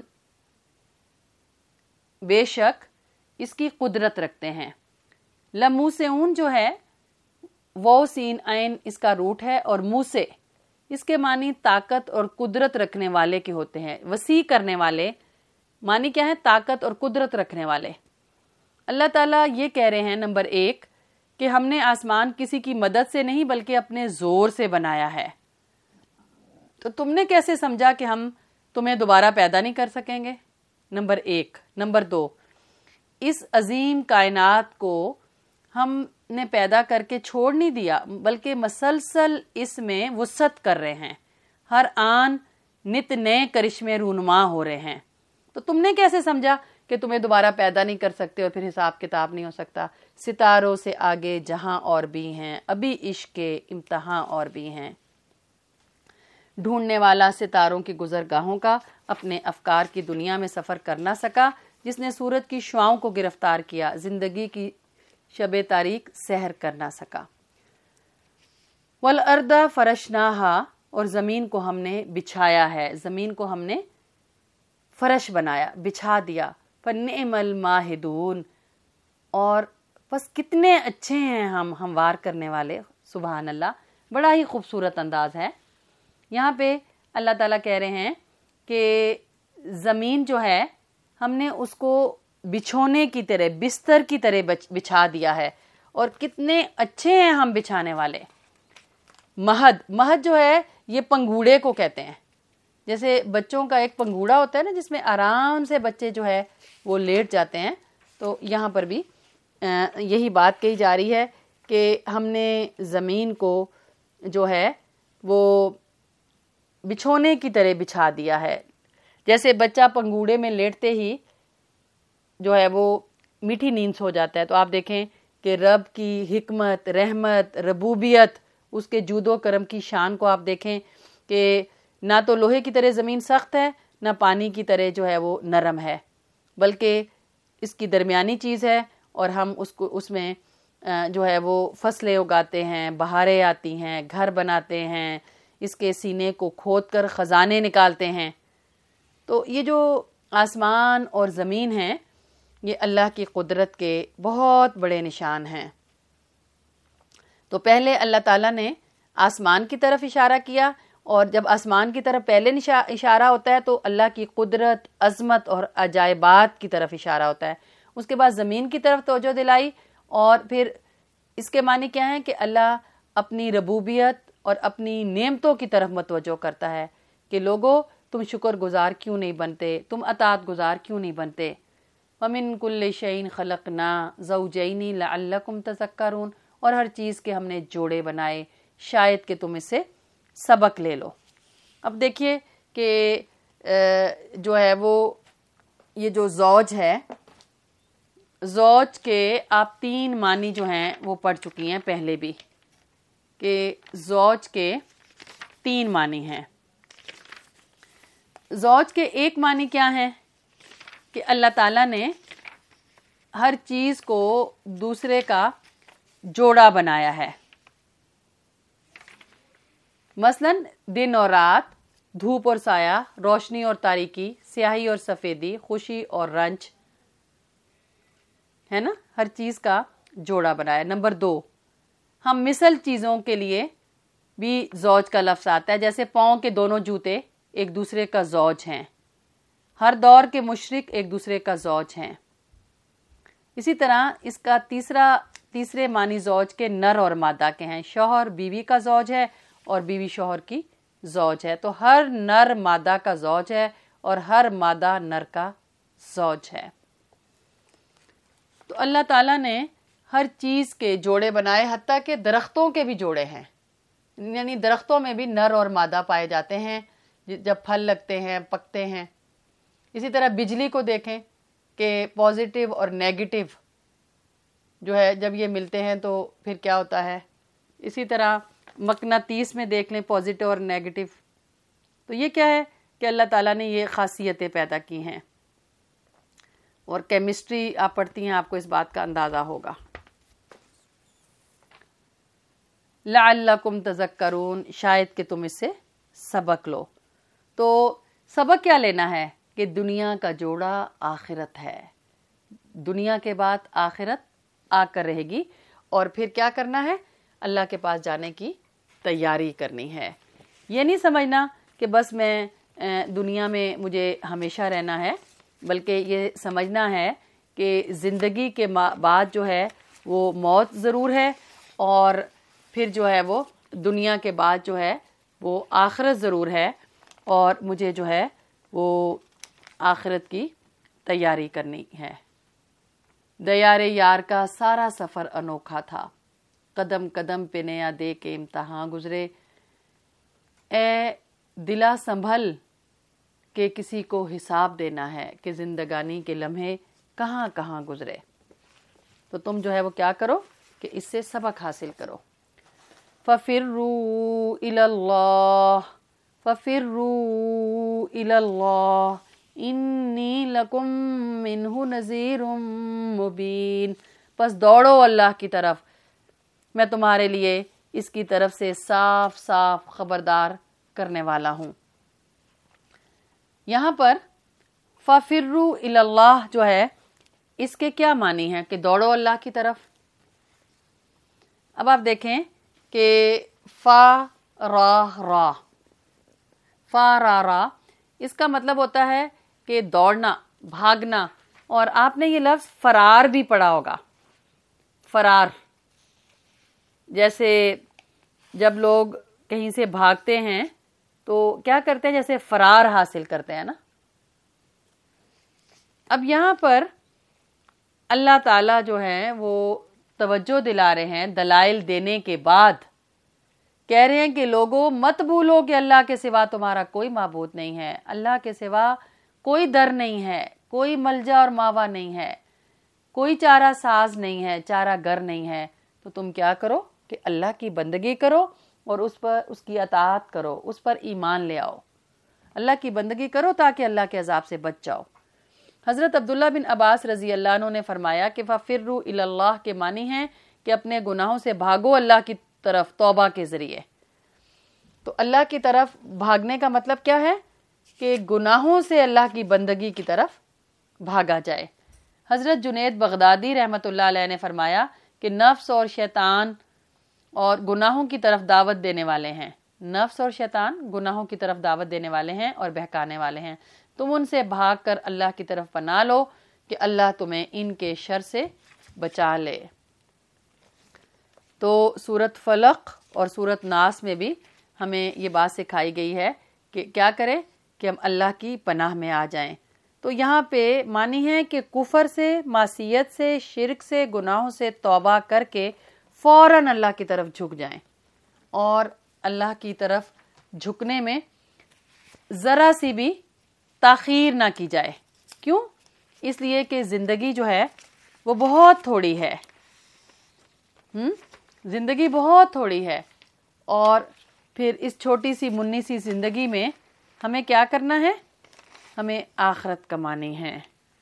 بے شک اس کی قدرت رکھتے ہیں۔ لموسعون جو ہے وہ سین عین اس کا روٹ ہے، اور موسع اس کے معنی طاقت اور قدرت رکھنے والے کے ہوتے ہیں۔ وسیع کرنے والے معنی کیا ہے؟ طاقت اور قدرت رکھنے والے۔ اللہ تعالیٰ یہ کہہ رہے ہیں نمبر 1 کہ ہم نے آسمان کسی کی مدد سے نہیں بلکہ اپنے زور سے بنایا ہے۔ تو تم نے کیسے سمجھا کہ ہم تمہیں دوبارہ پیدا نہیں کر سکیں گے؟ نمبر 1۔ نمبر 2، اس عظیم کائنات کو ہم نے پیدا کر کے چھوڑ نہیں دیا، بلکہ مسلسل اس میں وسعت کر رہے ہیں، ہر آن نت نئے کرشمے رونما ہو رہے ہیں۔ تو تم نے کیسے سمجھا کہ تمہیں دوبارہ پیدا نہیں کر سکتے اور پھر حساب کتاب نہیں ہو سکتا؟ ستاروں سے آگے جہاں اور بھی ہیں، ابھی عشق کے امتحان اور بھی ہیں۔ ڈھونڈنے والا ستاروں کی گزرگاہوں کا اپنے افکار کی دنیا میں سفر کر نہ سکا، جس نے سورج کی شعاؤں کو گرفتار کیا، زندگی کی شب تاریک سحر کر نہ سکا۔ وَالْأَرْضَ فَرَشْنَاهَا، اور زمین کو ہم نے بچھایا ہے، زمین کو ہم نے فرش بنایا، بچھا دیا۔ فَنِعْمَ الْمَاهِدُونَ، اور بس کتنے اچھے ہیں ہم ہموار کرنے والے۔ سبحان اللہ، بڑا ہی خوبصورت انداز ہے۔ یہاں پہ اللہ تعالیٰ کہہ رہے ہیں کہ زمین جو ہے ہم نے اس کو بچھونے کی طرح، بستر کی طرح بچھا دیا ہے، اور کتنے اچھے ہیں ہم بچھانے والے۔ مہد جو ہے یہ پنگوڑے کو کہتے ہیں، جیسے بچوں کا ایک پنگوڑا ہوتا ہے نا جس میں آرام سے بچے جو ہے وہ لیٹ جاتے ہیں، تو یہاں پر بھی یہی بات کہی جا رہی ہے کہ ہم نے زمین کو جو ہے وہ بچھونے کی طرح بچھا دیا ہے۔ جیسے بچہ پنگوڑے میں لیٹتے ہی جو ہے وہ میٹھی نیند سو جاتا ہے، تو آپ دیکھیں کہ رب کی حکمت، رحمت، ربوبیت، اس کے جود و کرم کی شان کو آپ دیکھیں کہ نہ تو لوہے کی طرح زمین سخت ہے، نہ پانی کی طرح جو ہے وہ نرم ہے، بلکہ اس کی درمیانی چیز ہے، اور ہم اس میں جو ہے وہ فصلیں اگاتے ہیں، بہاریں آتی ہیں، گھر بناتے ہیں، اس کے سینے کو کھود کر خزانے نکالتے ہیں۔ تو یہ جو آسمان اور زمین ہیں یہ اللہ کی قدرت کے بہت بڑے نشان ہیں۔ تو پہلے اللہ تعالیٰ نے آسمان کی طرف اشارہ کیا، اور جب آسمان کی طرف پہلے اشارہ ہوتا ہے تو اللہ کی قدرت، عظمت اور عجائبات کی طرف اشارہ ہوتا ہے۔ اس کے بعد زمین کی طرف توجہ دلائی، اور پھر اس کے معنی کیا ہیں کہ اللہ اپنی ربوبیت اور اپنی نعمتوں کی طرف متوجہ کرتا ہے کہ لوگو تم شکر گزار کیوں نہیں بنتے، تم اطاعت گزار کیوں نہیں بنتے۔ وَمِن كُلِّ شَيْءٍ خَلَقْنَا زَوْجَيْنِ لَعَلَّكُمْ تَذَكَّرُونَ، اور ہر چیز کے ہم نے جوڑے بنائے شاید کہ تم اس سے سبق لے لو۔ اب دیکھیے کہ جو ہے وہ یہ جو زوج ہے، زوج کے آپ 3 معنی جو ہیں وہ پڑھ چکی ہیں پہلے بھی، کہ زوج کے 3 معنی ہیں۔ زوج کے ایک معنی کیا ہے کہ اللہ تعالیٰ نے ہر چیز کو دوسرے کا جوڑا بنایا ہے، مثلا دن اور رات، دھوپ اور سایہ، روشنی اور تاریکی، سیاہی اور سفیدی، خوشی اور رنج، ہے نا، ہر چیز کا جوڑا بنایا۔ نمبر 2، ہم مثل چیزوں کے لیے بھی زوج کا لفظ آتا ہے، جیسے پاؤں کے دونوں جوتے ایک دوسرے کا زوج ہیں، ہر دور کے مشرک ایک دوسرے کا زوج ہیں۔ اسی طرح اس کا تیسرے معنی زوج کے نر اور مادہ کے ہیں، شوہر بیوی کا زوج ہے اور بیوی شوہر کی زوج ہے، تو ہر نر مادہ کا زوج ہے اور ہر مادہ نر کا زوج ہے۔ تو اللہ تعالیٰ نے ہر چیز کے جوڑے بنائے، حتیٰ کہ درختوں کے بھی جوڑے ہیں، یعنی درختوں میں بھی نر اور مادہ پائے جاتے ہیں جب پھل لگتے ہیں، پکتے ہیں۔ اسی طرح بجلی کو دیکھیں کہ پازیٹیو اور نیگیٹو جو ہے جب یہ ملتے ہیں تو پھر کیا ہوتا ہے۔ اسی طرح مقناطیس میں دیکھ لیں پازیٹیو اور نیگیٹو، تو یہ کیا ہے کہ اللہ تعالیٰ نے یہ خاصیتیں پیدا کی ہیں، اور کیمسٹری آپ پڑھتی ہیں آپ کو اس بات کا اندازہ ہوگا۔ لعلکم تذکرون، شاید کہ تم اس سے سبق لو۔ تو سبق کیا لینا ہے کہ دنیا کا جوڑا آخرت ہے، دنیا کے بعد آخرت آ کر رہے گی، اور پھر کیا کرنا ہے، اللہ کے پاس جانے کی تیاری کرنی ہے۔ یہ نہیں سمجھنا کہ بس میں دنیا میں مجھے ہمیشہ رہنا ہے، بلکہ یہ سمجھنا ہے کہ زندگی کے بعد جو ہے وہ موت ضرور ہے، اور پھر جو ہے وہ دنیا کے بعد جو ہے وہ آخرت ضرور ہے، اور مجھے جو ہے وہ آخرت کی تیاری کرنی ہے۔ دیار یار کا سارا سفر انوکھا تھا، قدم قدم پہ نیا دے کے امتحان گزرے، اے دلا سنبھل کہ کسی کو حساب دینا ہے کہ زندگانی کے لمحے کہاں کہاں گزرے۔ تو تم جو ہے وہ کیا کرو کہ اس سے سبق حاصل کرو۔ فَفِرُّوا إِلَى اللَّهِ فَفِرُّوا إِلَى اللَّهِ إِنِّي لَكُمْ مِنْهُ نَذِيرٌ مُبِينٌ، پس دوڑو اللہ کی طرف، میں تمہارے لیے اس کی طرف سے صاف صاف خبردار کرنے والا ہوں۔ یہاں پر فَفِرُّوا إِلَى اللَّهِ جو ہے اس کے کیا معنی ہیں کہ دوڑو اللہ کی طرف۔ اب آپ دیکھیں کہ فا را اس کا مطلب ہوتا ہے کہ دوڑنا، بھاگنا. اور آپ نے یہ لفظ فرار بھی پڑھا ہوگا. فرار, جیسے جب لوگ کہیں سے بھاگتے ہیں تو کیا کرتے ہیں, جیسے فرار حاصل کرتے ہیں نا. اب یہاں پر اللہ تعالیٰ جو ہے وہ توجہ دلا رہے ہیں دلائل دینے کے بعد, کہہ رہے ہیں کہ لوگوں مت بھولو کہ اللہ کے سوا تمہارا کوئی معبود نہیں ہے, اللہ کے سوا کوئی در نہیں ہے, کوئی ملجا اور ماوا نہیں ہے, کوئی چارہ ساز نہیں ہے, چارہ گر نہیں ہے. تو تم کیا کرو کہ اللہ کی بندگی کرو اور اس پر اس کی اطاعت کرو, اس پر ایمان لے آؤ. اللہ کی بندگی کرو تاکہ اللہ کے عذاب سے بچ جاؤ. حضرت عبداللہ بن عباس رضی اللہ عنہ نے فرمایا کہ فَفِرُّوا إِلَى اللَّهِ کے معنی ہیں کہ اپنے گناہوں سے بھاگو اللہ کی طرف توبہ کے ذریعے. تو اللہ کی طرف بھاگنے کا مطلب کیا ہے کہ گناہوں سے اللہ کی بندگی کی طرف بھاگا جائے. حضرت جنید بغدادی رحمۃ اللہ علیہ نے فرمایا کہ نفس اور شیطان اور گناہوں کی طرف دعوت دینے والے ہیں. نفس اور شیطان گناہوں کی طرف دعوت دینے والے ہیں اور بہکانے والے ہیں. تم ان سے بھاگ کر اللہ کی طرف پناہ لو کہ اللہ تمہیں ان کے شر سے بچا لے. تو سورۃ فلق اور سورۃ ناس میں بھی ہمیں یہ بات سکھائی گئی ہے کہ کیا کریں کہ ہم اللہ کی پناہ میں آ جائیں. تو یہاں پہ معنی ہے کہ کفر سے, معصیت سے, شرک سے, گناہوں سے توبہ کر کے فوراً اللہ کی طرف جھک جائیں. اور اللہ کی طرف جھکنے میں ذرا سی بھی تاخیر نہ کی جائے. کیوں؟ اس لیے کہ زندگی جو ہے وہ بہت تھوڑی ہے. زندگی بہت تھوڑی ہے, اور پھر اس چھوٹی سی منی سی زندگی میں ہمیں کیا کرنا ہے؟ ہمیں آخرت کمانی ہے.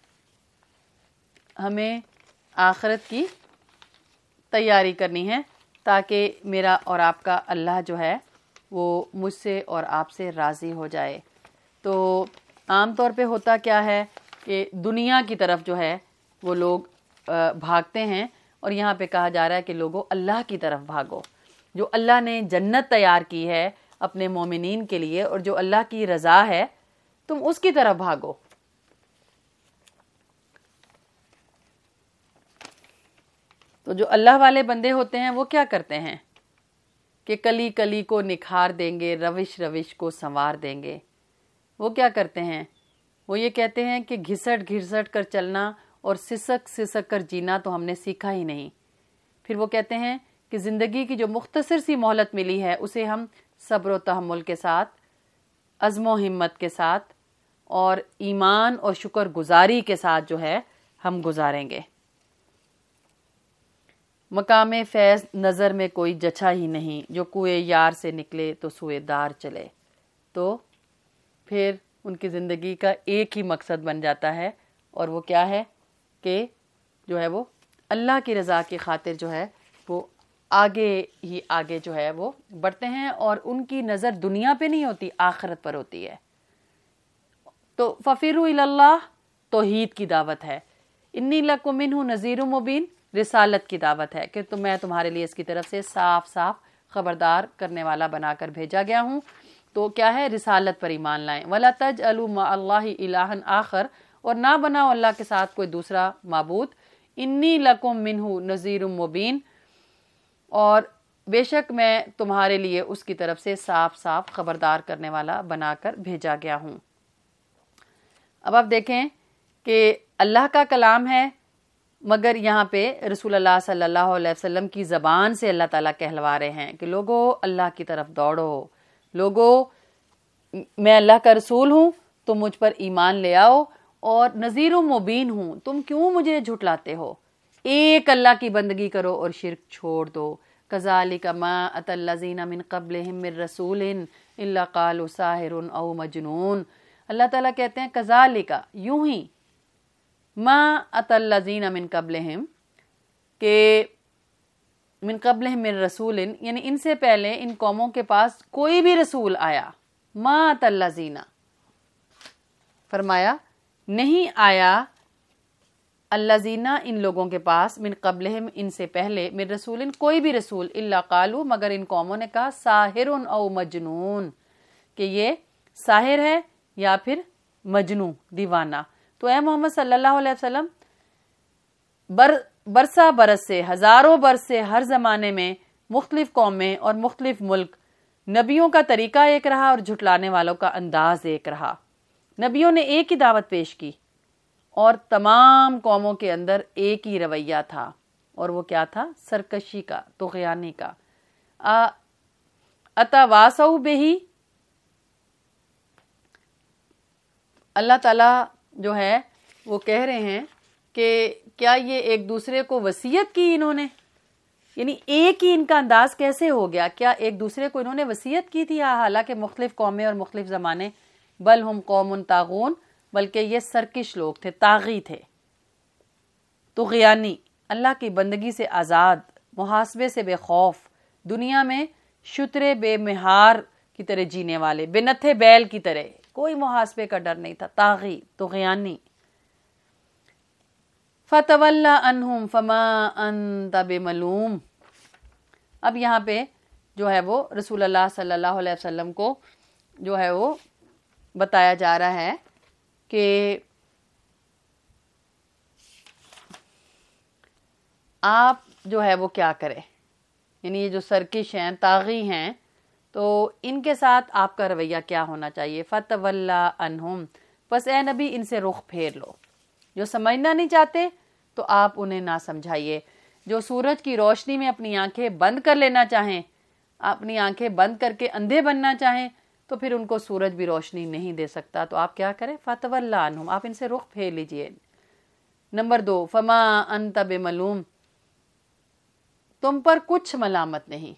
ہمیں آخرت کی تیاری کرنی ہے تاکہ میرا اور آپ کا اللہ جو ہے وہ مجھ سے اور آپ سے راضی ہو جائے. تو عام طور پہ ہوتا کیا ہے کہ دنیا کی طرف جو ہے وہ لوگ بھاگتے ہیں, اور یہاں پہ کہا جا رہا ہے کہ لوگوں اللہ کی طرف بھاگو. جو اللہ نے جنت تیار کی ہے اپنے مومنین کے لیے اور جو اللہ کی رضا ہے, تم اس کی طرف بھاگو. تو جو اللہ والے بندے ہوتے ہیں وہ کیا کرتے ہیں کہ کلی کلی کو نکھار دیں گے, روش روش کو سنوار دیں گے. وہ کیا کرتے ہیں؟ وہ یہ کہتے ہیں کہ گھسٹ گھسٹ کر چلنا اور سسک سسک کر جینا تو ہم نے سیکھا ہی نہیں. پھر وہ کہتے ہیں کہ زندگی کی جو مختصر سی مہلت ملی ہے اسے ہم صبر و تحمل کے ساتھ, عزم و ہمت کے ساتھ اور ایمان اور شکر گزاری کے ساتھ جو ہے ہم گزاریں گے. مقام فیض نظر میں کوئی جچا ہی نہیں, جو کوئے یار سے نکلے تو سوئے دار چلے. تو پھر ان کی زندگی کا ایک ہی مقصد بن جاتا ہے, اور وہ کیا ہے کہ جو ہے وہ اللہ کی رضا کی خاطر جو ہے وہ آگے ہی آگے جو ہے وہ بڑھتے ہیں, اور ان کی نظر دنیا پہ نہیں ہوتی, آخرت پر ہوتی ہے. تو ففروا الی اللہ توحید کی دعوت ہے, انی لکم منہ نذیر مبین رسالت کی دعوت ہے کہ میں تمہارے لیے اس کی طرف سے صاف صاف خبردار کرنے والا بنا کر بھیجا گیا ہوں. تو کیا ہے؟ رسالت پر ایمان لائیں. وَلَا تَجْعَلُوا مَعَ اللَّهِ إِلَٰهًا آخر, اور نہ بناؤ اللہ کے ساتھ کوئی دوسرا معبود. انی لکم منہ نذیر مبین, اور بے شک میں تمہارے لیے اس کی طرف سے صاف صاف خبردار کرنے والا بنا کر بھیجا گیا ہوں. اب آپ دیکھیں کہ اللہ کا کلام ہے, مگر یہاں پہ رسول اللہ صلی اللہ علیہ وسلم کی زبان سے اللہ تعالیٰ کہلوا رہے ہیں کہ لوگو اللہ کی طرف دوڑو, لوگو میں اللہ کا رسول ہوں, تم مجھ پر ایمان لے آؤ, اور نذیر و مبین ہوں, تم کیوں مجھے جھٹلاتے ہو؟ ایک اللہ کی بندگی کرو اور شرک چھوڑ دو. کذالک ما اتی الذین من قبلہم من رسول الا قالوا ساحر او مجنون. اللہ تعالیٰ کہتے ہیں کذالک, یوں ہی, ما اتی الذین من قبلہم, کہ من قبلہم من رسول, یعنی ان سے پہلے ان قوموں کے پاس کوئی بھی رسول آیا. ما اتی الذین, فرمایا نہیں آیا, الذین ان لوگوں کے پاس, من قبلہم ان سے پہلے, من رسول کوئی بھی رسول, الا قالوا مگر ان قوموں نے کہا, ساحر او مجنون, کہ یہ ساحر ہے یا پھر مجنون دیوانہ. تو اے محمد صلی اللہ علیہ وسلم برسا برس سے، ہزاروں برس سے ہر زمانے میں مختلف قومیں اور مختلف ملک، نبیوں کا طریقہ ایک رہا اور جھٹلانے والوں کا انداز ایک رہا۔ نبیوں نے ایک ہی دعوت پیش کی اور تمام قوموں کے اندر ایک ہی رویہ تھا، اور وہ کیا تھا؟ سرکشی کا، طغیانی کا۔ اتواصوا بہ، اللہ تعالیٰ جو ہے وہ کہہ رہے ہیں کہ کیا یہ ایک دوسرے کو وصیت کی انہوں نے، یعنی ایک ہی ان کا انداز کیسے ہو گیا؟ کیا ایک دوسرے کو انہوں نے وصیت کی تھی؟ حالانکہ مختلف قومیں اور مختلف زمانے، بل ہم قوم طاغون، بلکہ یہ سرکش لوگ تھے، طاغی تھے، طغیانی، اللہ کی بندگی سے آزاد، محاسبے سے بے خوف، دنیا میں شترے بے مہار کی طرح جینے والے، بے نتھے بیل کی طرح، کوئی محاسبے کا ڈر نہیں تھا، طاغی، طغیانی۔ فَتَوَلَّ عَنْهُمْ فَمَا أَنْتَ بِمَلُومٍ۔ اب یہاں پہ جو ہے وہ رسول اللہ صلی اللہ علیہ وسلم کو جو ہے وہ بتایا جا رہا ہے کہ آپ جو ہے وہ کیا کریں، یعنی یہ جو سرکش ہیں، طاغی ہیں، تو ان کے ساتھ آپ کا رویہ کیا ہونا چاہیے؟ فَتَوَلَّ عَنْهُمْ، بس اے نبی ان سے رخ پھیر لو۔ جو سمجھنا نہیں چاہتے تو آپ انہیں نہ سمجھائیے، جو سورج کی روشنی میں اپنی آنکھیں بند کر لینا چاہیں، اپنی آنکھیں بند کر کے اندھے بننا چاہیں، تو پھر ان کو سورج بھی روشنی نہیں دے سکتا، تو آپ کیا کریں؟ فَتَوَلَّ عَنْهُمْ، آپ ان سے رخ پھیر لیجئے۔ نمبر 2، فَمَا أَنْتَ بِمَلُومٍ، تم پر کچھ ملامت نہیں،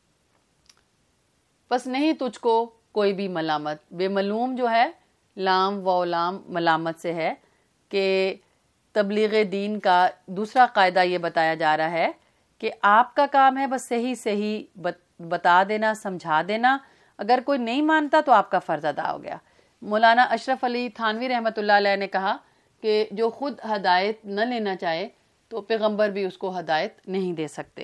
بس نہیں تجھ کو کوئی بھی ملامت۔ بے ملوم جو ہے لام و لام ملامت سے ہے، کہ تبلیغ دین کا دوسرا قاعدہ یہ بتایا جا رہا ہے کہ آپ کا کام ہے بس صحیح صحیح بتا دینا، سمجھا دینا، اگر کوئی نہیں مانتا تو آپ کا فرض ادا ہو گیا۔ مولانا اشرف علی تھانوی رحمۃ اللہ علیہ نے کہا کہ جو خود ہدایت نہ لینا چاہے تو پیغمبر بھی اس کو ہدایت نہیں دے سکتے۔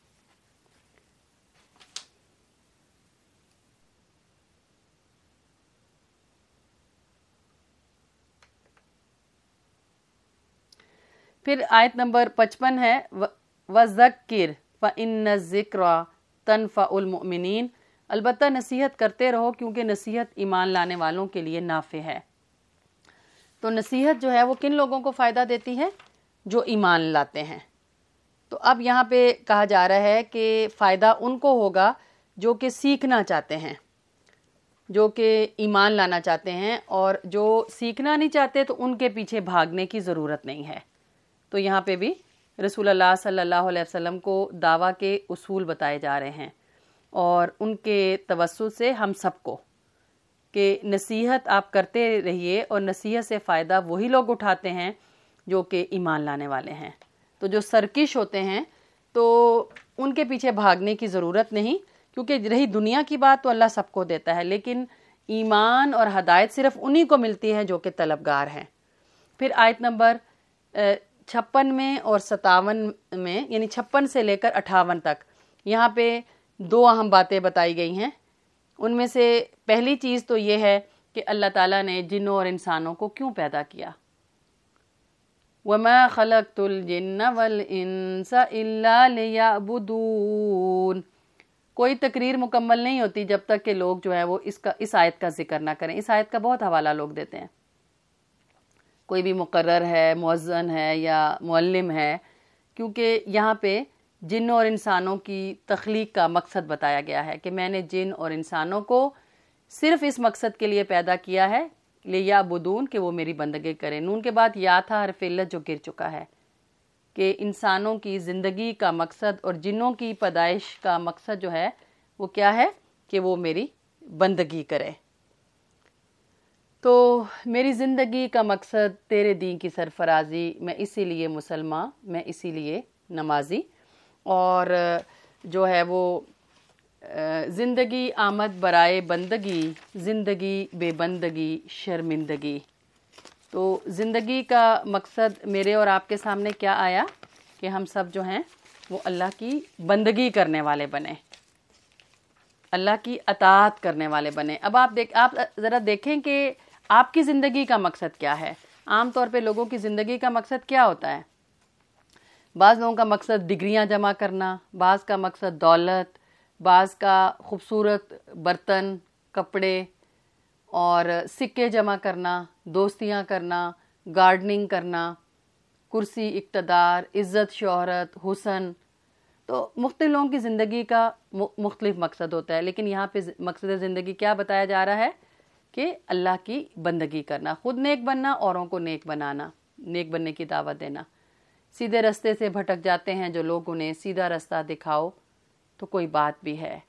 پھر آیت نمبر 55 ہے، وَذَكِّرْ فَإِنَّ الذِّكْرَ تَنفَعُ الْمُؤْمِنِينَ، البتہ نصیحت کرتے رہو کیونکہ نصیحت ایمان لانے والوں کے لیے نافع ہے۔ تو نصیحت جو ہے وہ کن لوگوں کو فائدہ دیتی ہے؟ جو ایمان لاتے ہیں۔ تو اب یہاں پہ کہا جا رہا ہے کہ فائدہ ان کو ہوگا جو کہ سیکھنا چاہتے ہیں، جو کہ ایمان لانا چاہتے ہیں، اور جو سیکھنا نہیں چاہتے تو ان کے پیچھے بھاگنے کی ضرورت نہیں ہے۔ تو یہاں پہ بھی رسول اللہ صلی اللہ علیہ وسلم کو دعویٰ کے اصول بتائے جا رہے ہیں، اور ان کے توسط سے ہم سب کو کہ نصیحت آپ کرتے رہیے، اور نصیحت سے فائدہ وہی لوگ اٹھاتے ہیں جو کہ ایمان لانے والے ہیں۔ تو جو سرکش ہوتے ہیں تو ان کے پیچھے بھاگنے کی ضرورت نہیں، کیونکہ رہی دنیا کی بات تو اللہ سب کو دیتا ہے، لیکن ایمان اور ہدایت صرف انہی کو ملتی ہے جو کہ طلبگار ہیں۔ پھر آیت نمبر 56 میں اور 57 میں، یعنی 56 سے لے کر 58 تک، یہاں پہ دو اہم باتیں بتائی گئی ہیں۔ ان میں سے پہلی چیز تو یہ ہے کہ اللہ تعالیٰ نے جنوں اور انسانوں کو کیوں پیدا کیا۔ وَمَا خَلَقْتُ الْجِنَّ وَالْإِنسَ إِلَّا لِيَعْبُدُونَ۔ کوئی تقریر مکمل نہیں ہوتی جب تک کہ لوگ جو ہے وہ اس آیت کا ذکر نہ کریں۔ اس آیت کا بہت حوالہ لوگ دیتے ہیں، کوئی بھی مقرر ہے، مؤذن ہے یا معلم ہے، کیونکہ یہاں پہ جنوں اور انسانوں کی تخلیق کا مقصد بتایا گیا ہے کہ میں نے جن اور انسانوں کو صرف اس مقصد کے لیے پیدا کیا ہے، لیعبدون، کہ وہ میری بندگی کریں۔ نون کے بعد یا تھا حرف علت جو گر چکا ہے، کہ انسانوں کی زندگی کا مقصد اور جنوں کی پیدائش کا مقصد جو ہے وہ کیا ہے؟ کہ وہ میری بندگی کرے۔ تو میری زندگی کا مقصد تیرے دین کی سرفرازی، میں اسی لیے مسلمان، میں اسی لیے نمازی، اور جو ہے وہ زندگی آمد برائے بندگی، زندگی بے بندگی شرمندگی۔ تو زندگی کا مقصد میرے اور آپ کے سامنے کیا آیا؟ کہ ہم سب جو ہیں وہ اللہ کی بندگی کرنے والے بنے، اللہ کی اطاعت کرنے والے بنے۔ اب آپ ذرا دیکھیں کہ آپ کی زندگی کا مقصد کیا ہے۔ عام طور پہ لوگوں کی زندگی کا مقصد کیا ہوتا ہے؟ بعض لوگوں کا مقصد ڈگریاں جمع کرنا، بعض کا مقصد دولت، بعض کا خوبصورت برتن، کپڑے اور سکے جمع کرنا، دوستیاں کرنا، گارڈننگ کرنا، کرسی، اقتدار، عزت، شہرت، حسن. تو مختلف لوگوں کی زندگی کا مختلف مقصد ہوتا ہے، لیکن یہاں پہ مقصد زندگی کیا بتایا جا رہا ہے کہ اللہ کی بندگی کرنا، خود نیک بننا، اوروں کو نیک بنانا، نیک بننے کی دعوت دینا. سیدھے رستے سے بھٹک جاتے ہیں جو لوگ، انہیں سیدھا رستہ دکھاؤ تو کوئی بات بھی ہے.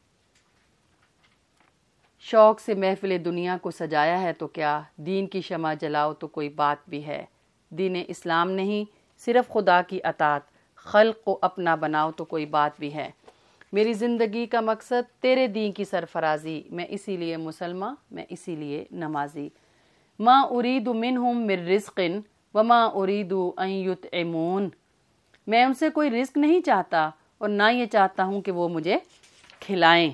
شوق سے محفل دنیا کو سجایا ہے تو کیا، دین کی شمع جلاؤ تو کوئی بات بھی ہے. دین اسلام نہیں، صرف خدا کی اطاعت، خلق کو اپنا بناؤ تو کوئی بات بھی ہے. میری زندگی کا مقصد تیرے دین کی سرفرازی، میں اسی لیے مسلمان، میں اسی لیے نمازی. ما ارید منہم من رزق وما ارید ان یطعمون. میں ان سے کوئی رزق نہیں چاہتا اور نہ یہ چاہتا ہوں کہ وہ مجھے کھلائیں.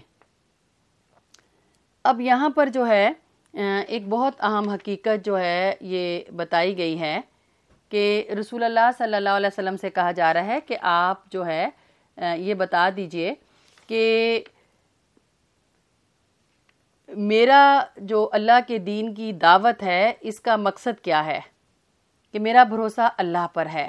اب یہاں پر جو ہے ایک بہت اہم حقیقت جو ہے یہ بتائی گئی ہے کہ رسول اللہ صلی اللہ علیہ وسلم سے کہا جا رہا ہے کہ آپ جو ہے یہ بتا دیجئے کہ میرا جو اللہ کے دین کی دعوت ہے اس کا مقصد کیا ہے، کہ میرا بھروسہ اللہ پر ہے،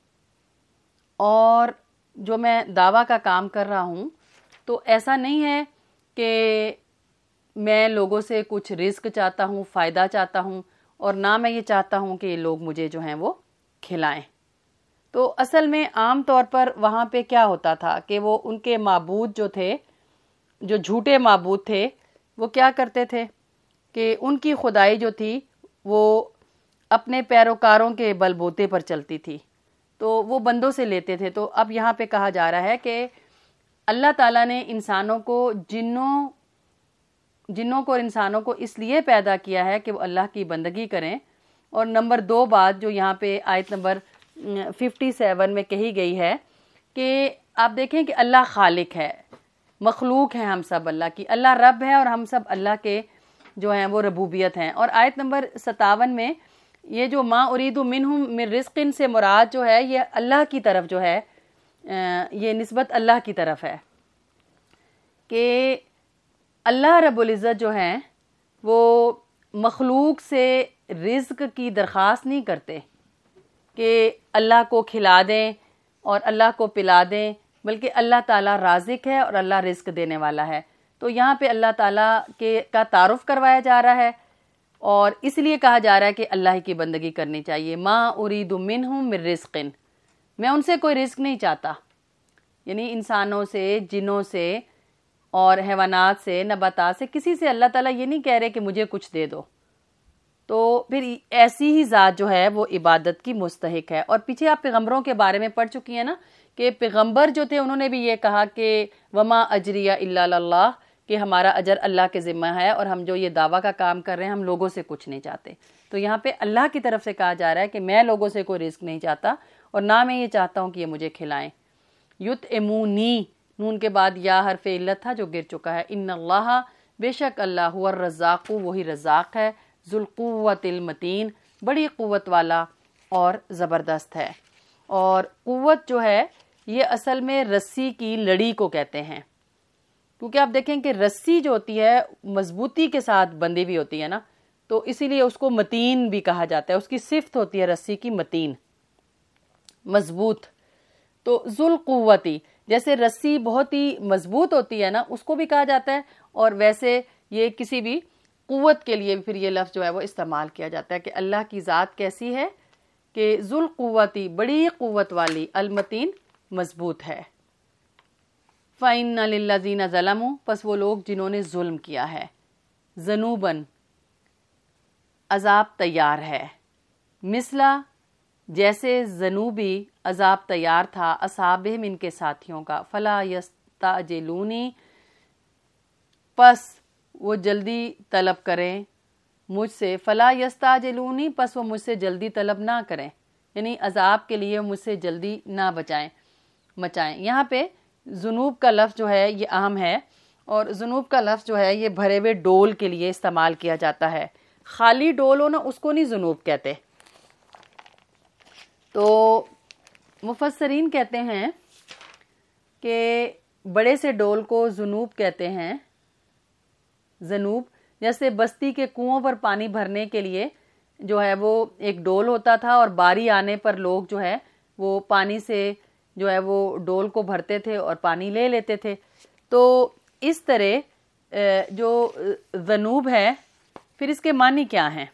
اور جو میں دعویٰ کا کام کر رہا ہوں تو ایسا نہیں ہے کہ میں لوگوں سے کچھ رزق چاہتا ہوں، فائدہ چاہتا ہوں، اور نہ میں یہ چاہتا ہوں کہ یہ لوگ مجھے جو ہیں وہ کھلائیں. تو اصل میں عام طور پر وہاں پہ کیا ہوتا تھا کہ وہ ان کے معبود جو تھے، جو جھوٹے معبود تھے، وہ کیا کرتے تھے کہ ان کی خدائی جو تھی وہ اپنے پیروکاروں کے بل بوتے پر چلتی تھی، تو وہ بندوں سے لیتے تھے. تو اب یہاں پہ کہا جا رہا ہے کہ اللہ تعالیٰ نے انسانوں کو جنوں کو اور انسانوں کو اس لیے پیدا کیا ہے کہ وہ اللہ کی بندگی کریں. اور نمبر 2 بات جو یہاں پہ آیت نمبر 57 میں کہی گئی ہے کہ آپ دیکھیں کہ اللہ خالق ہے، مخلوق ہیں ہم سب اللہ کی، اللہ رب ہے اور ہم سب اللہ کے جو ہیں وہ ربوبیت ہیں. اور آیت نمبر 57 میں یہ جو ما ارید منہم من رزق سے مراد جو ہے یہ اللہ کی طرف جو ہے، یہ نسبت اللہ کی طرف ہے کہ اللہ رب العزت جو ہیں وہ مخلوق سے رزق کی درخواست نہیں کرتے کہ اللہ کو کھلا دیں اور اللہ کو پلا دیں، بلکہ اللہ تعالیٰ رازق ہے اور اللہ رزق دینے والا ہے. تو یہاں پہ اللہ تعالیٰ کا تعارف کروایا جا رہا ہے اور اس لیے کہا جا رہا ہے کہ اللہ کی بندگی کرنی چاہیے. ما ارید منہم من رزق، میں ان سے کوئی رزق نہیں چاہتا، یعنی انسانوں سے، جنوں سے اور حیوانات سے، نباتات سے، کسی سے اللہ تعالیٰ یہ نہیں کہہ رہے کہ مجھے کچھ دے دو. تو پھر ایسی ہی ذات جو ہے وہ عبادت کی مستحق ہے. اور پیچھے آپ پیغمبروں کے بارے میں پڑھ چکی ہیں نا کہ پیغمبر جو تھے انہوں نے بھی یہ کہا کہ وما اجریہ الا اللہ، کہ ہمارا اجر اللہ کے ذمہ ہے اور ہم جو یہ دعویٰ کا کام کر رہے ہیں ہم لوگوں سے کچھ نہیں چاہتے. تو یہاں پہ اللہ کی طرف سے کہا جا رہا ہے کہ میں لوگوں سے کوئی رزق نہیں چاہتا اور نہ میں یہ چاہتا ہوں کہ یہ مجھے کھلائیں. یطعمونی، نون کے بعد یا حرف علت تھا جو گر چکا ہے. ان اللہ، بے شک اللہ، هو الرزاق، وہی رزاق ہے، ذو القوت المتین، بڑی قوت والا اور زبردست ہے. اور قوت جو ہے یہ اصل میں رسی کی لڑی کو کہتے ہیں، کیونکہ آپ دیکھیں کہ رسی جو ہوتی ہے مضبوطی کے ساتھ بندھی بھی ہوتی ہے نا، تو اسی لیے اس کو متین بھی کہا جاتا ہے. اس کی صفت ہوتی ہے رسی کی متین، مضبوط. تو ذو القوتی، جیسے رسی بہت ہی مضبوط ہوتی ہے نا اس کو بھی کہا جاتا ہے، اور ویسے یہ کسی بھی قوت کے لیے پھر یہ لفظ جو ہے وہ استعمال کیا جاتا ہے کہ اللہ کی ذات کیسی ہے کہ ذو القوتی، بڑی قوت والی، المتین، مضبوط ہے. فَإِنَّ لِلَّذِينَ ظَلَمُوا، پس وہ لوگ جنہوں نے ظلم کیا ہے، ذنوباً، عذاب تیار ہے، مثلا، جیسے ذنوبی عذاب تیار تھا، اصحابہم، ان کے ساتھیوں کا، فلا یستعجلونی، پس وہ جلدی طلب کریں مجھ سے، فلا یستعجلونی، پس وہ مجھ سے جلدی طلب نہ کریں، یعنی عذاب کے لیے مجھ سے جلدی نہ مچائیں. یہاں پہ ذنوب کا لفظ جو ہے یہ اہم ہے، اور ذنوب کا لفظ جو ہے یہ بھرے ہوئے ڈول کے لیے استعمال کیا جاتا ہے. خالی ڈول ہو نا اس کو نہیں ذنوب کہتے، تو مفسرین کہتے ہیں کہ بڑے سے ڈول کو ذنوب کہتے ہیں. ذنوب جیسے بستی کے کنووں پر پانی بھرنے کے لیے جو ہے وہ ایک ڈول ہوتا تھا، اور باری آنے پر لوگ جو ہے وہ پانی سے جو ہے وہ ڈول کو بھرتے تھے اور پانی لے لیتے تھے. تو اس طرح جو ذنوب ہے، پھر اس کے معنی کیا ہیں؟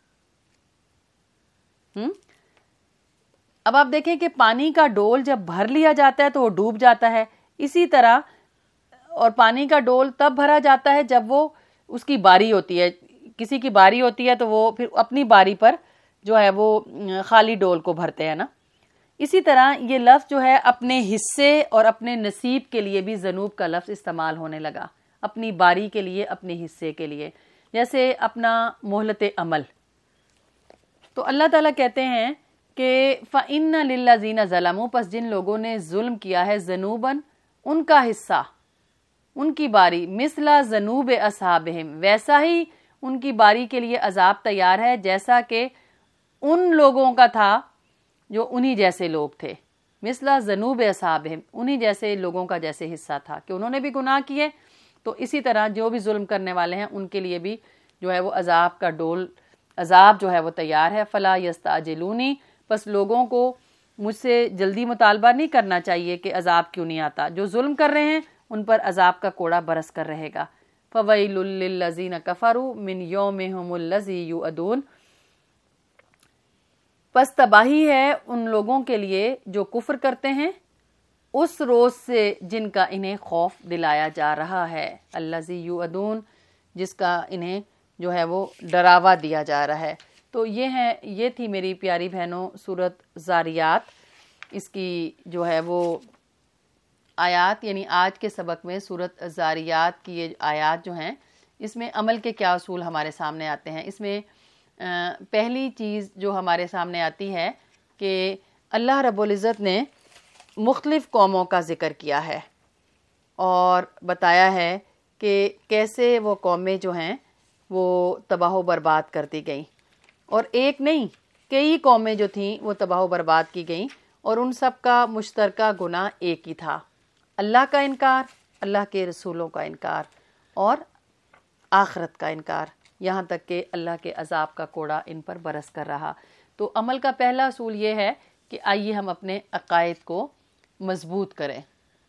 اب آپ دیکھیں کہ پانی کا ڈول جب بھر لیا جاتا ہے تو وہ ڈوب جاتا ہے. اسی طرح اور پانی کا ڈول تب بھرا جاتا ہے جب وہ اس کی باری ہوتی ہے. کسی کی باری ہوتی ہے تو وہ پھر اپنی باری پر جو ہے وہ خالی ڈول کو بھرتے ہیں نا. اسی طرح یہ لفظ جو ہے اپنے حصے اور اپنے نصیب کے لیے بھی ذنوب کا لفظ استعمال ہونے لگا. اپنی باری کے لیے، اپنے حصے کے لیے، جیسے اپنا مہلت عمل. تو اللہ تعالیٰ کہتے ہیں کہ فَإِنَّ لِلَّذِينَ ظَلَمُوا، پس جن لوگوں نے ظلم کیا ہے، ذنوباً ان کا حصہ، ان کی باری، مثلا ذنوب اصحابہم، ویسا ہی ان کی باری کے لیے عذاب تیار ہے جیسا کہ ان لوگوں کا تھا جو انہی جیسے لوگ تھے. مثلا ذنوب اصحابہم، انہی جیسے لوگوں کا جیسے حصہ تھا کہ انہوں نے بھی گناہ کیے. تو اسی طرح جو بھی ظلم کرنے والے ہیں ان کے لیے بھی جو ہے وہ عذاب کا ڈول، عذاب جو ہے وہ تیار ہے. فلا یستعجلونی، پس لوگوں کو مجھ سے جلدی مطالبہ نہیں کرنا چاہیے کہ عذاب کیوں نہیں آتا. جو ظلم کر رہے ہیں ان پر عذاب کا کوڑا برس کر رہے گا. فویل للذین کفروا من یومہم الذی یوعدون، پس تباہی ہے ان لوگوں کے لیے جو کفر کرتے ہیں اس روز سے جن کا انہیں خوف دلایا جا رہا ہے. الذی یوعدون، جس کا انہیں جو ہے وہ ڈراوا دیا جا رہا ہے. تو یہ تھی میری پیاری بہنوں سورۃ زاریات. اس کی جو ہے وہ آیات، یعنی آج کے سبق میں سورۃ زاریات کی یہ آیات جو ہیں، اس میں عمل کے کیا اصول ہمارے سامنے آتے ہیں. اس میں پہلی چیز جو ہمارے سامنے آتی ہے کہ اللہ رب العزت نے مختلف قوموں کا ذکر کیا ہے اور بتایا ہے کہ کیسے وہ قومیں جو ہیں وہ تباہ و برباد کر دی گئیں. اور ایک نہیں، کئی قومیں جو تھیں وہ تباہ و برباد کی گئیں، اور ان سب کا مشترکہ گناہ ایک ہی تھا: اللہ کا انکار، اللہ کے رسولوں کا انکار اور آخرت کا انکار، یہاں تک کہ اللہ کے عذاب کا کوڑا ان پر برس کر رہا. تو عمل کا پہلا اصول یہ ہے کہ آئیے ہم اپنے عقائد کو مضبوط کریں.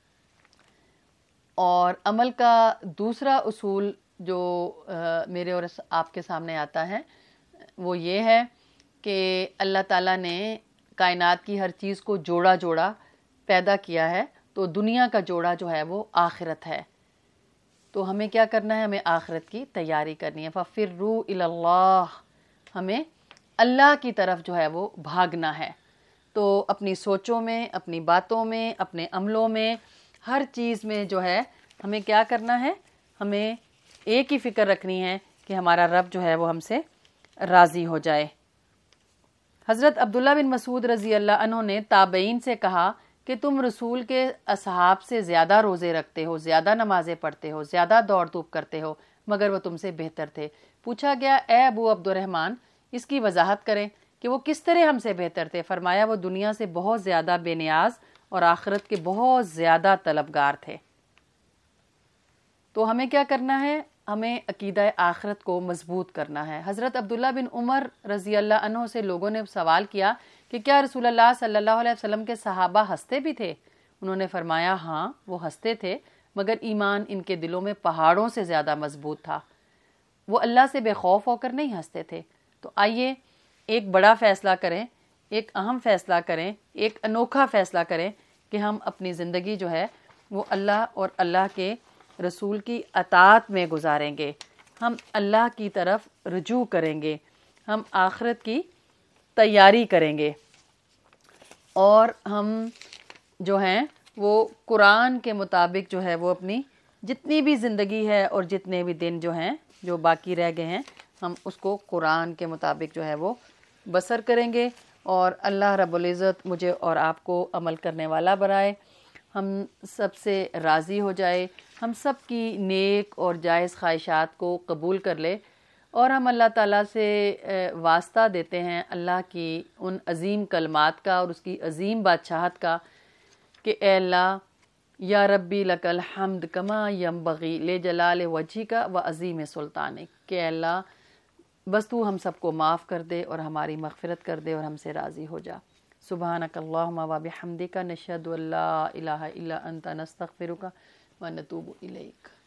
اور عمل کا دوسرا اصول جو میرے اور آپ کے سامنے آتا ہے وہ یہ ہے کہ اللہ تعالیٰ نے کائنات کی ہر چیز کو جوڑا جوڑا پیدا کیا ہے. تو دنیا کا جوڑا جو ہے وہ آخرت ہے. تو ہمیں کیا کرنا ہے؟ ہمیں آخرت کی تیاری کرنی ہے. فَفِرُّوا إِلَى اللَّهِ، ہمیں اللہ کی طرف جو ہے وہ بھاگنا ہے. تو اپنی سوچوں میں، اپنی باتوں میں، اپنے عملوں میں، ہر چیز میں جو ہے ہمیں کیا کرنا ہے؟ ہمیں ایک ہی فکر رکھنی ہے کہ ہمارا رب جو ہے وہ ہم سے راضی ہو جائے. حضرت عبداللہ بن مسعود رضی اللہ عنہ نے تابعین سے کہا کہ تم رسول کے اصحاب سے زیادہ روزے رکھتے ہو، زیادہ نمازیں پڑھتے ہو، زیادہ دوڑ دھوپ کرتے ہو، مگر وہ تم سے بہتر تھے. پوچھا گیا اے ابو عبد الرحمن، اس کی وضاحت کریں کہ وہ کس طرح ہم سے بہتر تھے. فرمایا وہ دنیا سے بہت زیادہ بے نیاز اور آخرت کے بہت زیادہ طلبگار تھے. تو ہمیں کیا کرنا ہے؟ ہمیں عقیدہ آخرت کو مضبوط کرنا ہے. حضرت عبداللہ بن عمر رضی اللہ عنہ سے لوگوں نے سوال کیا کہ کیا رسول اللہ صلی اللہ علیہ وسلم کے صحابہ ہنستے بھی تھے؟ انہوں نے فرمایا ہاں، وہ ہنستے تھے، مگر ایمان ان کے دلوں میں پہاڑوں سے زیادہ مضبوط تھا. وہ اللہ سے بے خوف ہو کر نہیں ہنستے تھے. تو آئیے ایک بڑا فیصلہ کریں، ایک اہم فیصلہ کریں، ایک انوکھا فیصلہ کریں کہ ہم اپنی زندگی جو ہے وہ اللہ اور اللہ کے رسول کی اطاعت میں گزاریں گے. ہم اللہ کی طرف رجوع کریں گے، ہم آخرت کی تیاری کریں گے، اور ہم جو ہیں وہ قرآن کے مطابق جو ہے وہ اپنی جتنی بھی زندگی ہے اور جتنے بھی دن جو ہیں جو باقی رہ گئے ہیں ہم اس کو قرآن کے مطابق جو ہے وہ بسر کریں گے. اور اللہ رب العزت مجھے اور آپ کو عمل کرنے والا بنائے، ہم سب سے راضی ہو جائے، ہم سب کی نیک اور جائز خواہشات کو قبول کر لے، اور ہم اللہ تعالیٰ سے واسطہ دیتے ہیں اللہ کی ان عظیم کلمات کا اور اس کی عظیم بادشاہت کا کہ اے اللہ یا ربی لک الحمد کما ینبغی لجلال وجہک و عظیم سلطانک، کہ اے اللہ بس تو ہم سب کو معاف کر دے اور ہماری مغفرت کر دے اور ہم سے راضی ہو جا۔ سبحانک اللہم و بحمدک نشہد ان لا الہ الا انت نستغفرک و نتوب الیک۔